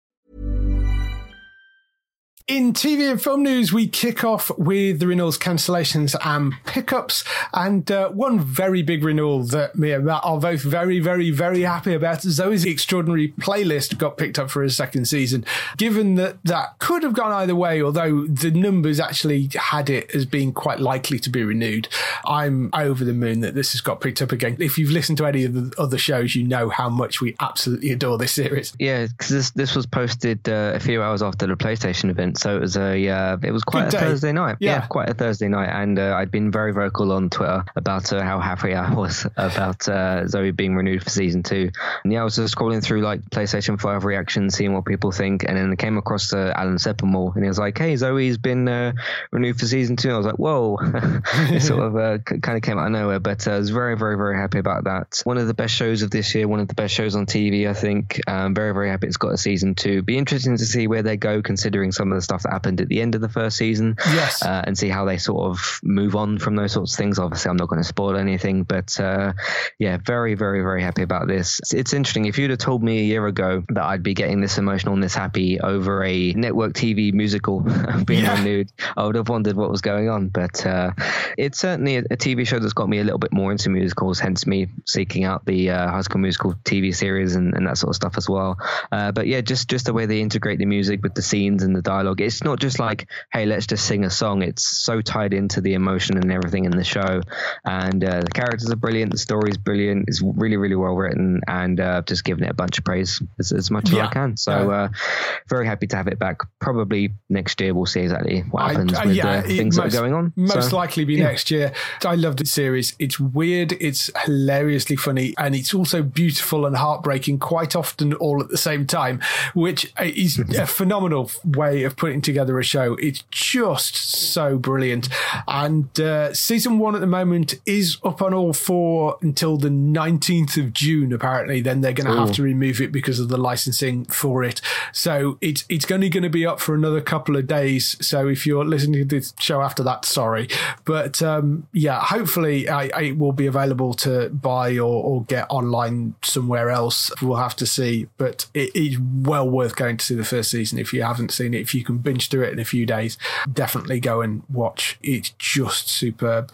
In TV and film news, we kick off with the renewals, cancellations and pickups. And one very big renewal that me and Matt are both very, very, very happy about. Zoe's Extraordinary Playlist got picked up for a second season. Given that could have gone either way, although the numbers actually had it as being quite likely to be renewed, I'm over the moon that this has got picked up again. If you've listened to any of the other shows, you know how much we absolutely adore this series. Yeah, because this was posted a few hours after the PlayStation event. So it was quite a Thursday night. Yeah, quite a Thursday night. And I'd been very vocal on Twitter about how happy I was about Zoe being renewed for season 2. And yeah, I was just scrolling through like PlayStation 5 reactions, seeing what people think. And then I came across Alan Sepinwall, and he was like, hey, Zoe's been renewed for season 2. I was like, whoa. It sort of kind of came out of nowhere. But I was very, very, very happy about that. One of the best shows of this year, one of the best shows on TV, I think. Very, very happy it's got a season 2. Be interesting to see where they go, considering some of the stuff that happened at the end of the first season. Yes. And see how they sort of move on from those sorts of things. Obviously, I'm not going to spoil anything, but yeah, very, very, very happy about this. It's interesting. If you'd have told me a year ago that I'd be getting this emotional and this happy over a network TV musical being renewed, I would have wondered what was going on. But it's certainly a TV show that's got me a little bit more into musicals, hence me seeking out the High School Musical TV series and that sort of stuff as well. But yeah, just the way they integrate the music with the scenes and the dialogue. It's not just like, hey, let's just sing a song. It's so tied into the emotion and everything in the show. And the characters are brilliant. The story is brilliant. It's really, really well written. And just giving it a bunch of praise as much as I can. So very happy to have it back. Probably next year we'll see exactly what happens with things that are going on. Most likely be next year. I love the series. It's weird. It's hilariously funny. And it's also beautiful and heartbreaking quite often all at the same time, which is a phenomenal way of putting together a show. It's just so brilliant. And season 1 at the moment is up on all 4 until the 19th of June, apparently. Then they're going to have to remove it because of the licensing for it. So it's only going to be up for another couple of days. So if you're listening to this show after that, sorry. But yeah, hopefully it will be available to buy or get online somewhere else. We'll have to see. But it is well worth going to see the first season if you haven't seen it. If you can binge through it in a few days, definitely go and watch. It's just superb.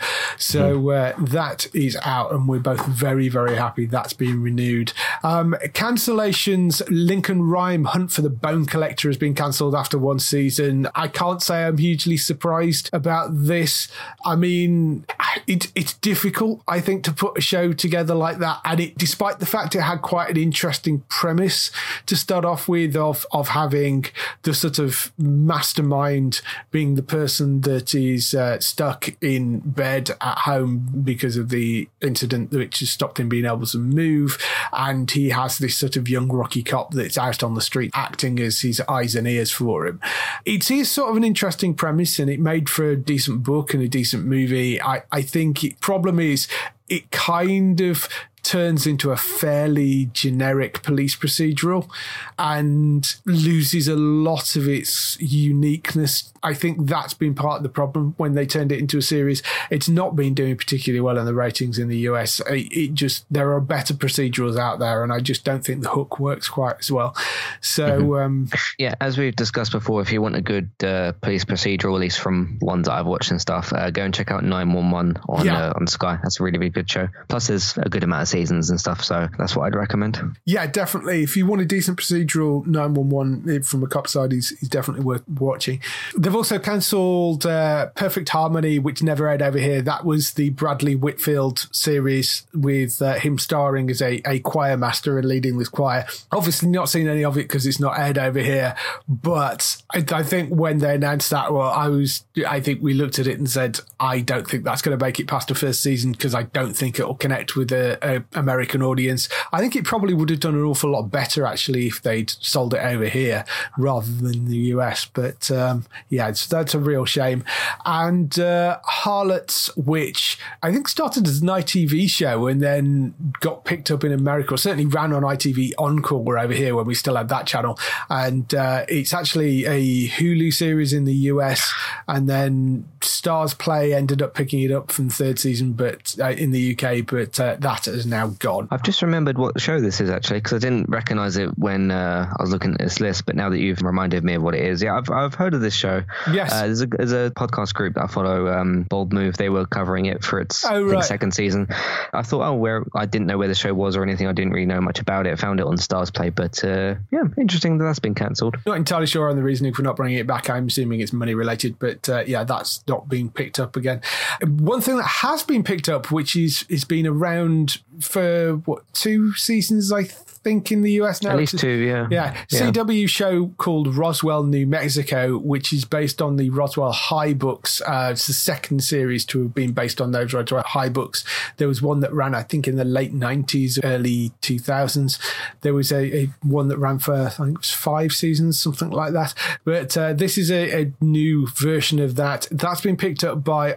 So that is out, and we're both very, very happy that's being renewed. Cancellations: Lincoln Rhyme Hunt for the Bone Collector has been cancelled after 1 season. I can't say I'm hugely surprised about this. I mean, it's difficult, I think, to put a show together like that. And despite the fact it had quite an interesting premise to start off with, of having the sort of mastermind being the person that is stuck in bed at home because of the incident which has stopped him being able to move, and he has this sort of young Rocky cop that's out on the street acting as his eyes and ears for him. It is sort of an interesting premise, and it made for a decent book and a decent movie. I think the problem is it kind of turns into a fairly generic police procedural and loses a lot of its uniqueness. I think that's been part of the problem when they turned it into a series. It's not been doing particularly well in the ratings in the US. There are better procedurals out there, and I just don't think the hook works quite as well. So, yeah, as we've discussed before, if you want a good police procedural, at least from ones that I've watched and stuff, go and check out 911 on Sky. That's a really, really good show. Plus, there's a good amount of seasons and stuff, so that's what I'd recommend. Yeah, definitely. If you want a decent procedural, 911 from a cop side is definitely worth watching. They've also cancelled Perfect Harmony, which never aired over here. That was the Bradley Whitfield series with him starring as a choir master and leading this choir. Obviously not seen any of it because it's not aired over here, but I think when they announced that, I think we looked at it and said, I don't think that's going to make it past the first season because I don't think it'll connect with a American audience. I think it probably would have done an awful lot better actually if they'd sold it over here rather than the US. But yeah, that's a real shame. And Harlots, which I think started as an ITV show and then got picked up in America, or certainly ran on ITV Encore over here when we still had that channel. And it's actually a Hulu series in the US, and then Stars Play ended up picking it up from the third season, but in the UK, but that has now gone. I've just remembered what show this is actually, because I didn't recognise it when I was looking at this list, but now that you've reminded me of what it is, yeah, I've heard of this show. Yes. There's a podcast group that I follow, Bold Move. They were covering it for its second season. I thought, I didn't know where the show was or anything. I didn't really know much about it. I found it on Stars Play, but yeah, interesting that's been cancelled. Not entirely sure on the reasoning for not bringing it back. I'm assuming it's money related, but yeah, that's not being picked up again. One thing that has been picked up, which is been around for 2 seasons, I think, in the US now. At least 2, yeah. Yeah. CW show called Roswell, New Mexico, which is based on the Roswell High books. It's the second series to have been based on those Roswell High books. There was one that ran, I think, in the late 90s, early 2000s. There was a one that ran for, I think it was 5 seasons, something like that. But this is a new version of that. That's been picked up by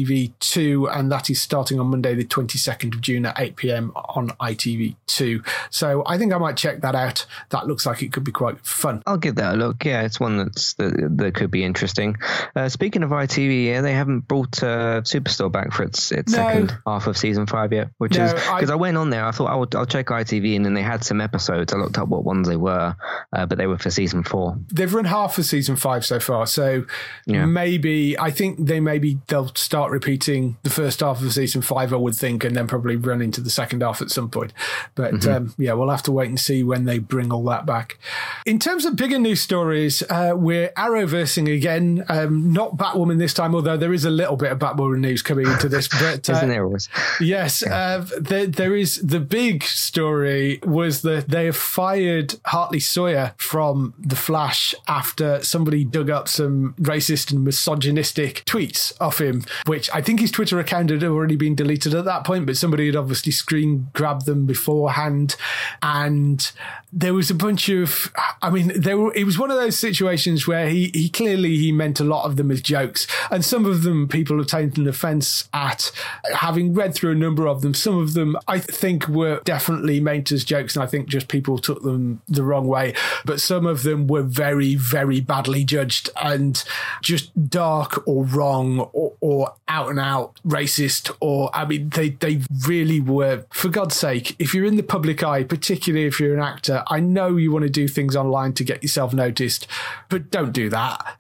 ITV2, and that is starting on Monday, the 22nd of June at 8 p.m. on ITV2. So I think I might check that out. That looks like it could be quite fun. I'll give that a look. Yeah, it's one that could be interesting. Speaking of ITV, yeah, they haven't brought Superstore back for its second half of season 5 yet, which is because I went on there. I thought I'll check ITV, and then they had some episodes. I looked up what ones they were, but they were for season 4. They've run half of season 5 so far, so maybe they'll start repeating the first half of season 5, I would think, and then probably run into the second half at some point. But yeah, we'll have to wait and see when they bring all that back. In terms of bigger news stories, we're Arrowversing again. Not Batwoman this time, although there is a little bit of Batwoman news coming into this. But isn't there always? Yes, there is. The big story was that they have fired Hartley Sawyer from The Flash after somebody dug up some racist and misogynistic tweets of him, which I think his Twitter account had already been deleted at that point, but somebody had obviously screen grabbed them beforehand. And there was a bunch of, it was one of those situations where he clearly meant a lot of them as jokes, and some of them people have taken offence at. Having read through a number of them, some of them I think were definitely meant as jokes, and I think just people took them the wrong way, but some of them were very, very badly judged and just dark or wrong or out and out racist, or they really were. For God's sake, if you're in the public eye, particularly if you're an actor, I know you want to do things online to get yourself noticed, but don't do that.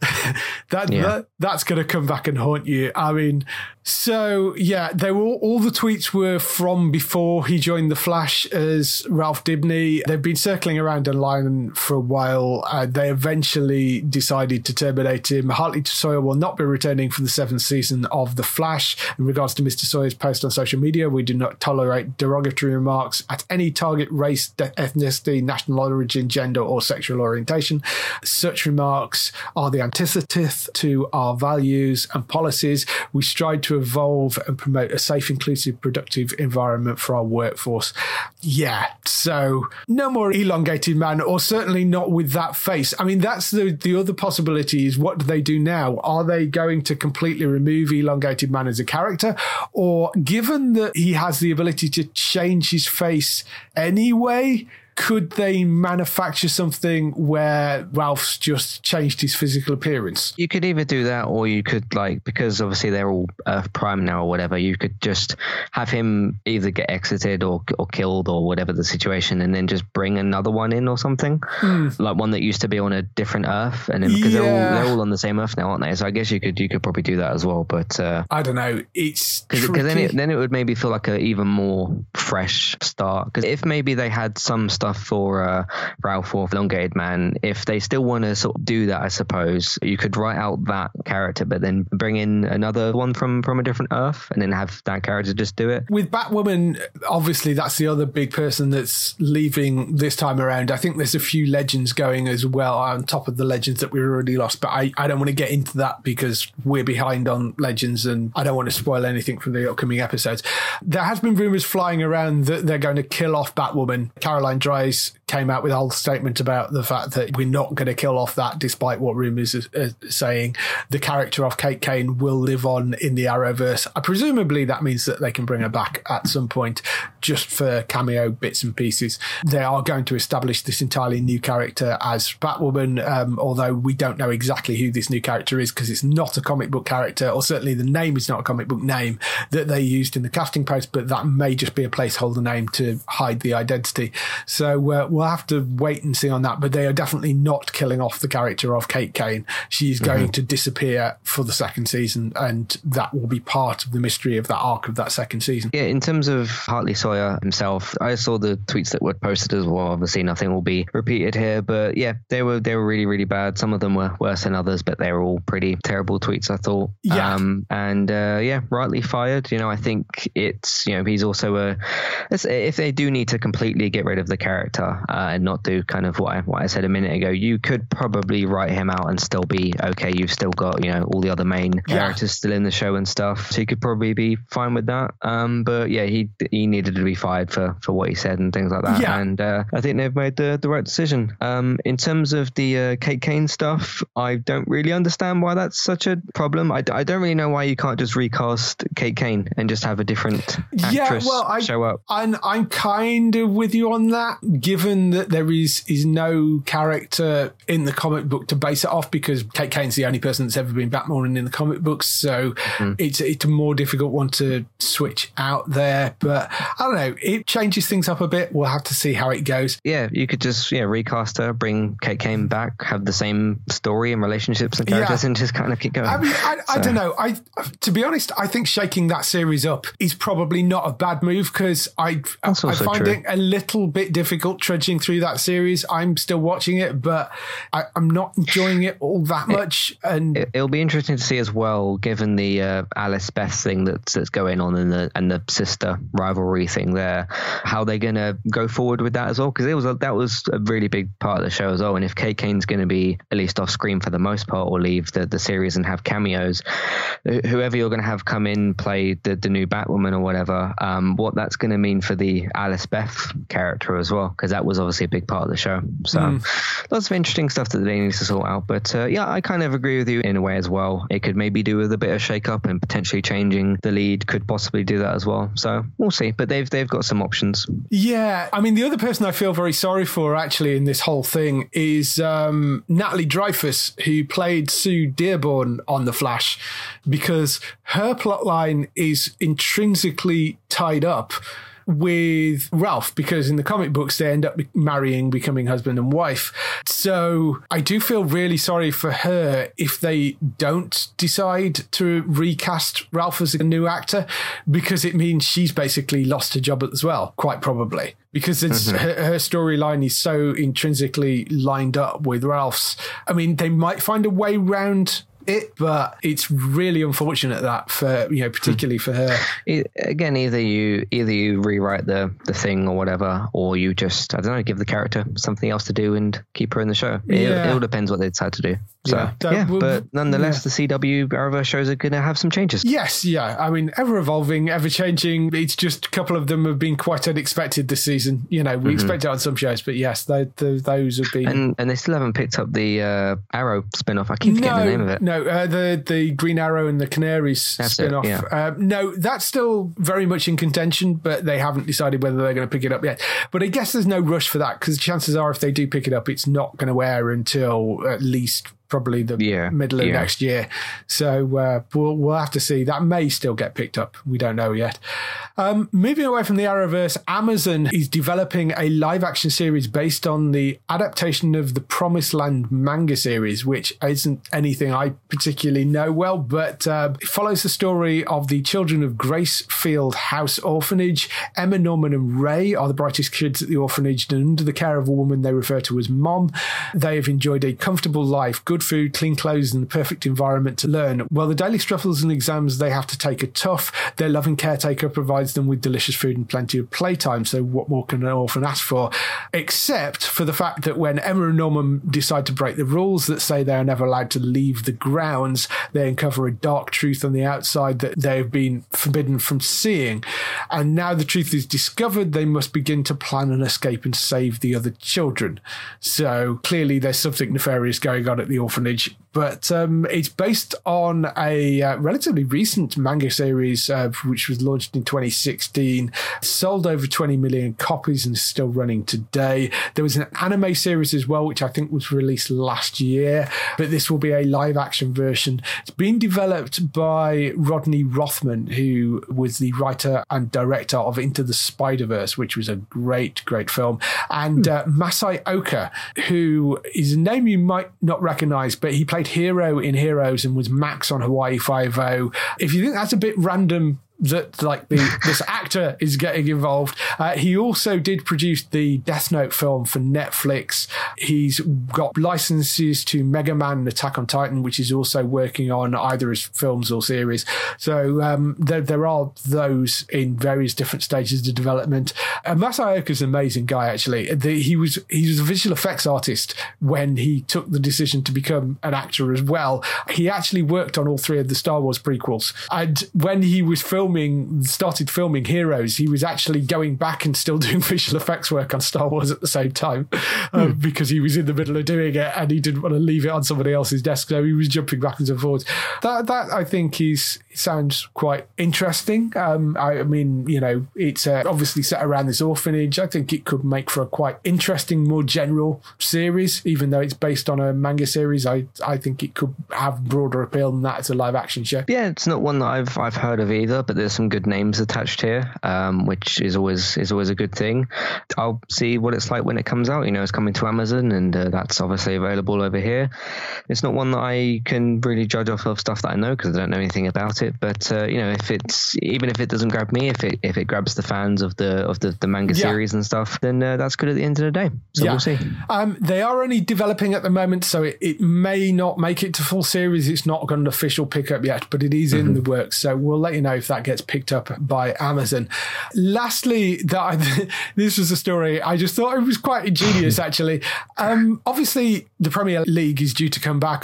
That's going to come back and haunt you. So yeah, they were all the tweets were from before he joined The Flash as Ralph Dibny. They've been circling around online for a while. They eventually decided to terminate him. Hartley Sawyer will not be returning for the 7th season of The The Flash. In regards to Mr. Sawyer's post on social media, we do not tolerate derogatory remarks at any target, race, ethnicity, national origin, gender, or sexual orientation. Such remarks are the antithesis to our values and policies. We strive to evolve and promote a safe, inclusive, productive environment for our workforce. Yeah, so no more elongated man, or certainly not with that face. I mean, that's the other possibility is, what do they do now? Are they going to completely remove elongated man as a character? Or given that he has the ability to change his face anyway, could they manufacture something where Ralph's just changed his physical appearance? You could either do that, or you could, like, because obviously they're all Earth Prime now or whatever, you could just have him either get exited or killed or whatever the situation, and then just bring another one in or something, like one that used to be on a different Earth, and then because they're all on the same Earth now, aren't they? So I guess you could probably do that as well. But I don't know. It's because then it would maybe feel like an even more fresh start. Because if maybe they had some stuff for Ralph or Elongated Man, if they still want to sort of do that, I suppose you could write out that character, but then bring in another one from a different Earth, and then have that character just do it. With Batwoman, obviously that's the other big person that's leaving this time around. I think there's a few legends going as well on top of the legends that we've already lost, but I don't want to get into that because we're behind on legends and I don't want to spoil anything from the upcoming episodes. There has been rumours flying around that they're going to kill off Batwoman. Caroline Dries came out with a whole statement about the fact that we're not going to kill off that, despite what rumours are saying. The character of Kate Kane will live on in the Arrowverse. Presumably that means that they can bring her back at some point just for cameo bits and pieces. They are going to establish this entirely new character as Batwoman, although we don't know exactly who this new character is because it's not a comic book character, or certainly the name is not a comic book name that they used in the casting post, but that may just be a placeholder name to hide the identity. So we'll have to wait and see on that, but they are definitely not killing off the character of Kate Kane. She's going to disappear for the second season, and that will be part of the mystery of that arc of that second season. Yeah, in terms of Hartley Sawyer himself, I saw the tweets that were posted as well. Obviously nothing will be repeated here, but yeah, they were really, really bad. Some of them were worse than others, but they were all pretty terrible tweets, I thought. Yeah. Rightly fired. I think it's, he's also if they do need to completely get rid of the character and not do kind of what I said a minute ago, you could probably write him out and still be okay. You've still got, all the other main characters still in the show and stuff, so you could probably be fine with that. But yeah, he needed to be fired for what he said and things like that. Yeah. And I think they've made the right decision. In terms of the Kate Kane stuff, I don't really understand why that's such a problem. I don't really know why you can't just recast Kate Kane and just have a different actress show up. I'm kind of with you on that, given that there is no character in the comic book to base it off, because Kate Kane's the only person that's ever been Batwoman in the comic books, so it's a more difficult one to switch out there. But I don't know, it changes things up a bit. We'll have to see how it goes. Yeah, you could just recast her, bring Kate Kane back, have the same story and relationships and characters, and just kind of keep going. I mean, I don't know. To be honest, I think shaking that series up is probably not a bad move, because I find it a little bit difficult trudging through that series. I'm still watching it, but I'm not enjoying it all that much. And it'll be interesting to see as well, given the Alice Beth thing that's going on and the sister rivalry thing there, how they're going to go forward with that as well, because that was a really big part of the show as well. And if Kate Kane's going to be at least off screen for the most part, or leave the series and have cameos, whoever you're going to have come in play the new Batwoman or whatever, what that's going to mean for the Alice Beth character as well, because that was obviously a big part of the show. So lots of interesting stuff that they need to sort out. But yeah, I kind of agree with you in a way as well. It could maybe do with a bit of shake up, and potentially changing the lead could possibly do that as well. So we'll see, but they've got some options. Yeah, I mean, the other person I feel very sorry for actually in this whole thing is Natalie Dreyfus, who played Sue Dearborn on The Flash, because her plotline is intrinsically tied up with Ralph, because in the comic books they end up becoming husband and wife. So I do feel really sorry for her if they don't decide to recast Ralph as a new actor, because it means she's basically lost her job as well, quite probably, because her storyline is so intrinsically lined up with Ralph's. I mean, they might find a way round it, but it's really unfortunate that for, particularly for her. Again, either you rewrite the thing or whatever, or you just, I don't know, give the character something else to do and keep her in the show. It all depends what they decide to do. So, but nonetheless, the CW Arrowverse shows are going to have some changes. Yes, I mean, ever evolving, ever changing. It's just a couple of them have been quite unexpected this season. We expect it on some shows, but yes, those have been. And they still haven't picked up the Arrow spin-off. I keep forgetting the name of it. No, the Green Arrow and the Canaries spin-off. No, that's still very much in contention, but they haven't decided whether they're going to pick it up yet. But I guess there's no rush for that, because chances are if they do pick it up, it's not going to air until at least probably the middle of next year. So we'll have to see. That may still get picked up. We don't know yet. Moving away from the Arrowverse, Amazon is developing a live-action series based on the adaptation of the Promised Land manga series, which isn't anything I particularly know well, but it follows the story of the children of Gracefield House Orphanage. Emma, Norman and Ray are the brightest kids at the orphanage, and under the care of a woman they refer to as Mom. They have enjoyed a comfortable life, good food, clean clothes, and the perfect environment to learn. While the daily struggles and exams they have to take are tough, their loving caretaker provides them with delicious food and plenty of playtime. So what more can an orphan ask for? Except for the fact that when Emma and Norman decide to break the rules that say they are never allowed to leave the grounds, they uncover a dark truth on the outside that they have been forbidden from seeing. And now the truth is discovered, they must begin to plan an escape and save the other children. So clearly there's something nefarious going on at the orphanage, but it's based on a relatively recent manga series which was launched in 2016, sold over 20 million copies and is still running today. There was an anime series as well, which I think was released last year, but this will be a live action version. It's been developed by Rodney Rothman, who was the writer and director of Into the Spider-Verse, which was a great film, and Masai Oka, who is a name you might not recognize, but he played Hero in Heroes and was Max on Hawaii Five-0. If you think that's a bit random that this actor is getting involved. He also did produce the Death Note film for Netflix. He's got licenses to Mega Man and Attack on Titan, which he's also working on either as films or series. So there are those in various different stages of development. Masai Oka's an amazing guy, actually. He was a visual effects artist when he took the decision to become an actor as well. He actually worked on all three of the Star Wars prequels. And when he was started filming Heroes, he was actually going back and still doing visual effects work on Star Wars at the same time because he was in the middle of doing it and he didn't want to leave it on somebody else's desk, so he was jumping backwards and forwards. That I think sounds quite interesting. I mean, it's obviously set around this orphanage. I think it could make for a quite interesting, more general series, even though it's based on a manga series. I think it could have broader appeal than that as a live action show. Yeah, it's not one that I've heard of either, but there's some good names attached here, which is always a good thing. I'll see what it's like when it comes out. It's coming to Amazon, and that's obviously available over here. It's not one that I can really judge off of stuff that I know because I don't know anything about it. But if it doesn't grab me, if it grabs the fans of the manga series and stuff, then that's good at the end of the day. So we'll see. They are only developing at the moment, so it may not make it to full series. It's not got an official pickup yet, but it is in the works. So we'll let you know if that gets picked up by Amazon. Lastly, this was a story I just thought it was quite ingenious, actually. Obviously, the Premier League is due to come back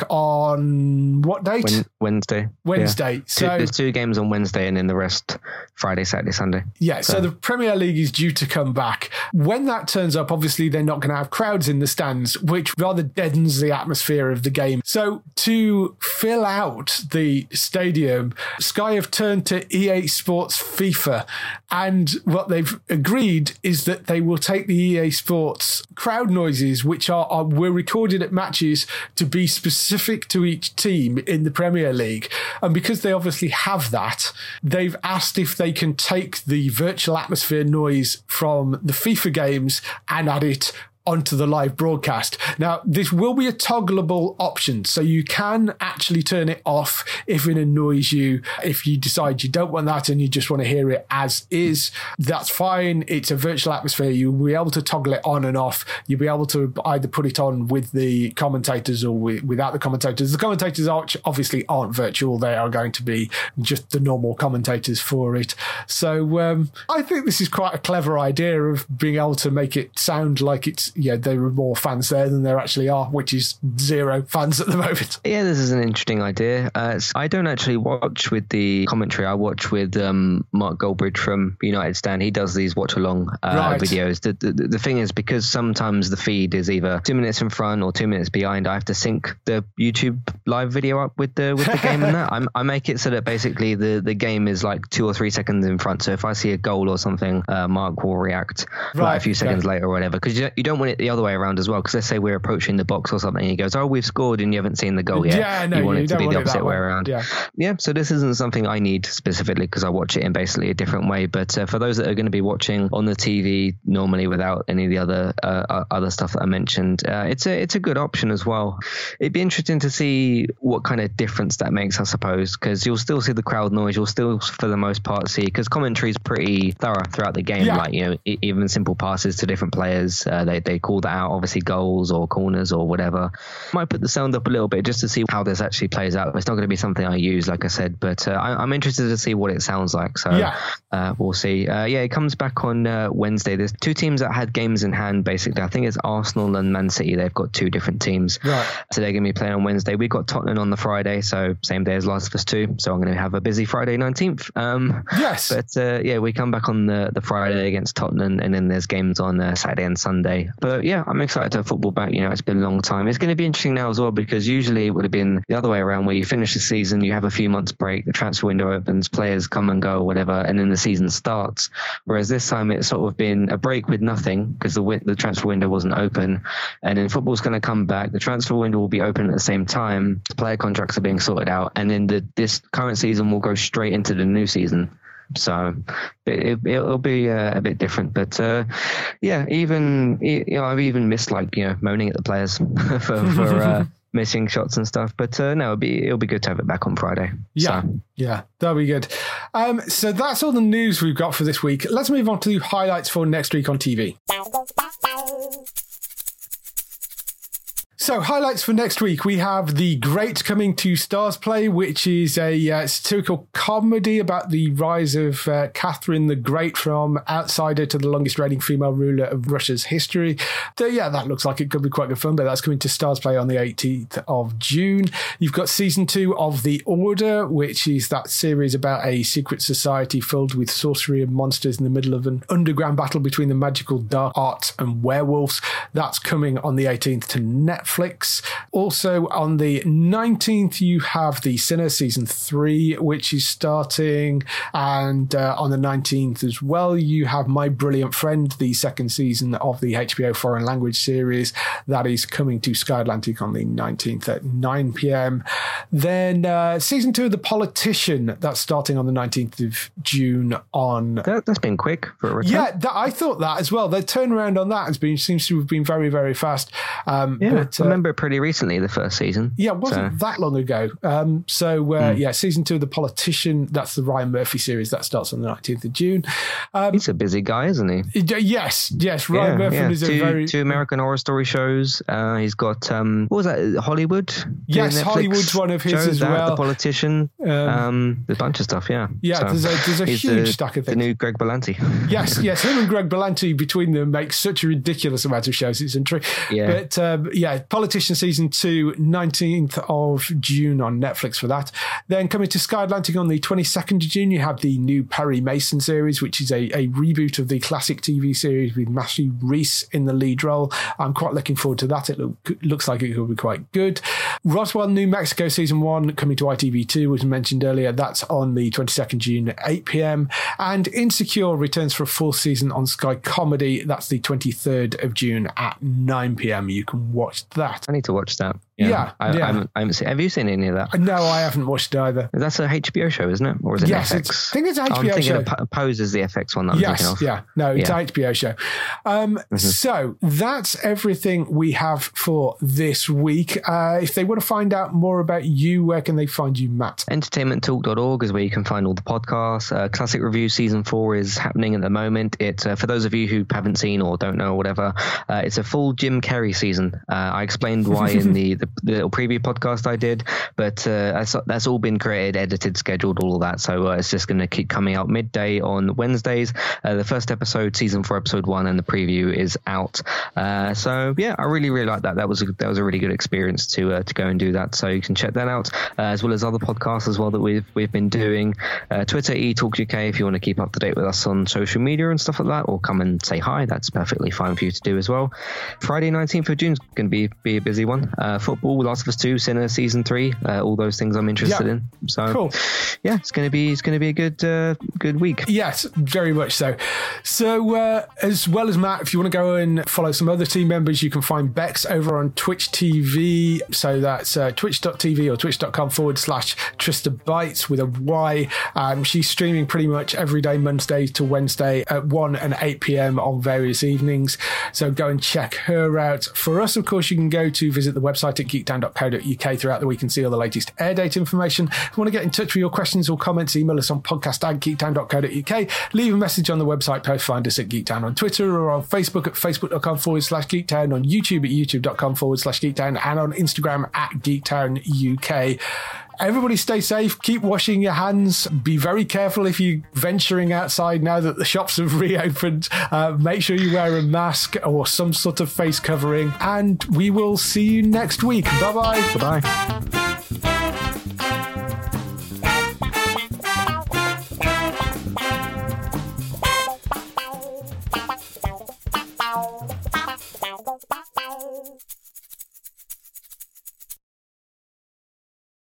on what date? Wednesday. Yeah. So there's 2 games on Wednesday, and then the rest Friday, Saturday, Sunday. Yeah. So the Premier League is due to come back. When that turns up, obviously they're not going to have crowds in the stands, which rather deadens the atmosphere of the game. So to fill out the stadium, Sky have turned to EA Sports FIFA, and what they've agreed is that they will take the EA Sports crowd noises, which were recorded at matches, to be specific to each team in the Premier League. And because they obviously have that, they've asked if they can take the virtual atmosphere noise from the FIFA games and add it onto the live broadcast. Now, this will be a toggleable option, so you can actually turn it off if it annoys you. If you decide you don't want that and you just want to hear it as is, that's fine. It's a virtual atmosphere. You'll be able to toggle it on and off. You'll be able to either put it on with the commentators or without the commentators. The commentators obviously aren't virtual. They are going to be just the normal commentators for it. So I think this is quite a clever idea of being able to make it sound like it's, there are more fans there than there actually are, which is 0 fans at the moment. Yeah, this is an interesting idea. I don't actually watch with the commentary. I watch with Mark Goldbridge from United Stand. He does these watch-along videos. The thing is, because sometimes the feed is either 2 minutes in front or 2 minutes behind, I have to sync the YouTube live video up with the game and that. I make it so that basically the game is like 2 or 3 seconds in front. So if I see a goal or something, Mark will react like a few seconds later or whatever. Because you don't want it the other way around as well. Because let's say we're approaching the box or something, and he goes, "Oh, we've scored," and you haven't seen the goal yet. Yeah, no, you want it to be the opposite way around. Yeah. So this isn't something I need specifically because I watch it in basically a different way. But for those that are going to be watching on the TV normally without any of the other stuff that I mentioned, it's a good option as well. It'd be interesting to see what kind of difference that makes, I suppose, because you'll still see the crowd noise. You'll still, for the most part, see, because commentary is pretty thorough throughout the game. Like, even simple passes to different players, they call that out. Obviously, goals or corners or whatever. Might put the sound up a little bit just to see how this actually plays out. It's not going to be something I use, like I said, but I'm interested to see what it sounds like. So we'll see. It comes back on Wednesday. There's 2 teams that had games in hand, basically. I think it's Arsenal and Man City. They've got 2 different teams. Right. So they're going to be playing on Wednesday. We've got Tottenham on the Friday, so same day as Last of Us 2. So I'm going to have a busy Friday 19th. Yes. But we come back on the Friday against Tottenham, and then there's games on Saturday and Sunday. But yeah, I'm excited to have football back. It's been a long time. It's going to be interesting now as well, because usually it would have been the other way around, where you finish the season, you have a few months break, the transfer window opens, players come and go, whatever, and then the season starts. Whereas this time it's sort of been a break with nothing, because the transfer window wasn't open, and then football's going to come back. The transfer window will be open at the same time. Player contracts are being sorted out, and then this current season will go straight into the new season. So it'll be a bit different, but I've even missed moaning at the players for missing shots and stuff. But no, it'll be good to have it back on Friday. Yeah, that'll be good. So that's all the news we've got for this week. Let's move on to highlights for next week on TV. So, highlights for next week. We have The Great coming to Stars Play, which is a satirical comedy about the rise of Catherine the Great, from outsider to the longest reigning female ruler of Russia's history. So, that looks like it could be quite good fun, but that's coming to Stars Play on the 18th of June. You've got season 2 of The Order, which is that series about a secret society filled with sorcery and monsters in the middle of an underground battle between the magical dark arts and werewolves. That's coming on the 18th to Netflix. Also on the 19th, you have The Sinner season 3, which is starting, and on the 19th as well, you have My Brilliant Friend, the 2nd season of the HBO foreign language series. That is coming to Sky Atlantic on the 19th at 9 p.m. Then season 2 of The Politician, that's starting on the 19th of June on... That's been quick for a return. Yeah, I thought that as well. The turnaround on that seems to have been very, very fast. But, I remember pretty recently, the first season. Yeah, it wasn't that long ago. Season 2 of The Politician, that's the Ryan Murphy series, that starts on the 19th of June. He's a busy guy, isn't he? Yes. Ryan Murphy is two American Horror Story shows. He's got, what was that, Hollywood? Yes, Hollywood's one of his as well. The Politician, there's a bunch of stuff, yeah. Yeah, so there's a huge stack of things. The new Greg Berlanti. yes, him and Greg Berlanti, between them, make such a ridiculous amount of shows. It's true. Yeah. But, Politician season 2, 19th of June on Netflix for that. Then coming to Sky Atlantic on the 22nd of June, you have the new Perry Mason series, which is a reboot of the classic TV series with Matthew Rhys in the lead role. I'm quite looking forward to that. It looks like it could be quite good. Roswell, New Mexico season 1 coming to ITV2, as mentioned earlier. That's on the 22nd June at 8 p.m. And Insecure returns for a 4th season on Sky Comedy. That's the 23rd of June at 9 p.m. You can watch that. I need to watch that. Yeah. I haven't seen. Have you seen any of that? No, I haven't watched it either. That's a HBO show, isn't it? Or is it yes, FX? I think it's an HBO I'm thinking show. of Pose is the FX one that I'm thinking of. Yeah. No, it's an HBO show. So that's everything we have for this week. If they want to find out more about you, where can they find you, Matt? Entertainmenttalk.org is where you can find all the podcasts. Classic Review Season 4 is happening at the moment. It's for those of you who haven't seen or don't know or whatever, it's a full Jim Carrey season. I explained why in the little preview podcast I did, but that's all been created, edited, scheduled, all of that. So it's just going to keep coming out midday on Wednesdays. The first episode, Season 4, Episode 1, and the preview is out. So yeah, I really like that. That was a really good experience to go and do that. So you can check that out, as well as other podcasts as well that we've been doing. Twitter, eTalk UK, if you want to keep up to date with us on social media and stuff like that, or come and say hi, that's perfectly fine for you to do as well. Friday 19th of June is going to be a busy one. Football, Last of Us 2, Sinner Season 3, all those things I'm interested in. So cool. Yeah, it's going to be a good week. Yes, very much so. So as well as Matt, if you want to go and follow some other team members, you can find Bex over on Twitch TV. So that's twitch.tv or twitch.com/Trista Bytes with a Y. She's streaming pretty much every day, Monday to Wednesday at 1 and 8 p.m. on various evenings. So go and check her out. For us, of course, you can go to visit the website at geektown.co.uk throughout the week and see all the latest air date information. If you want to get in touch with your questions or comments, email us on podcast@geektown.co.uk. Leave a message on the website post. Find us at Geektown on Twitter or on Facebook at facebook.com/Geektown, on YouTube at youtube.com/Geektown, and on Instagram at Geektown UK. Everybody stay safe. Keep washing your hands. Be very careful if you're venturing outside now that the shops have reopened. Make sure you wear a mask or some sort of face covering. And we will see you next week. Bye-bye. Bye-bye.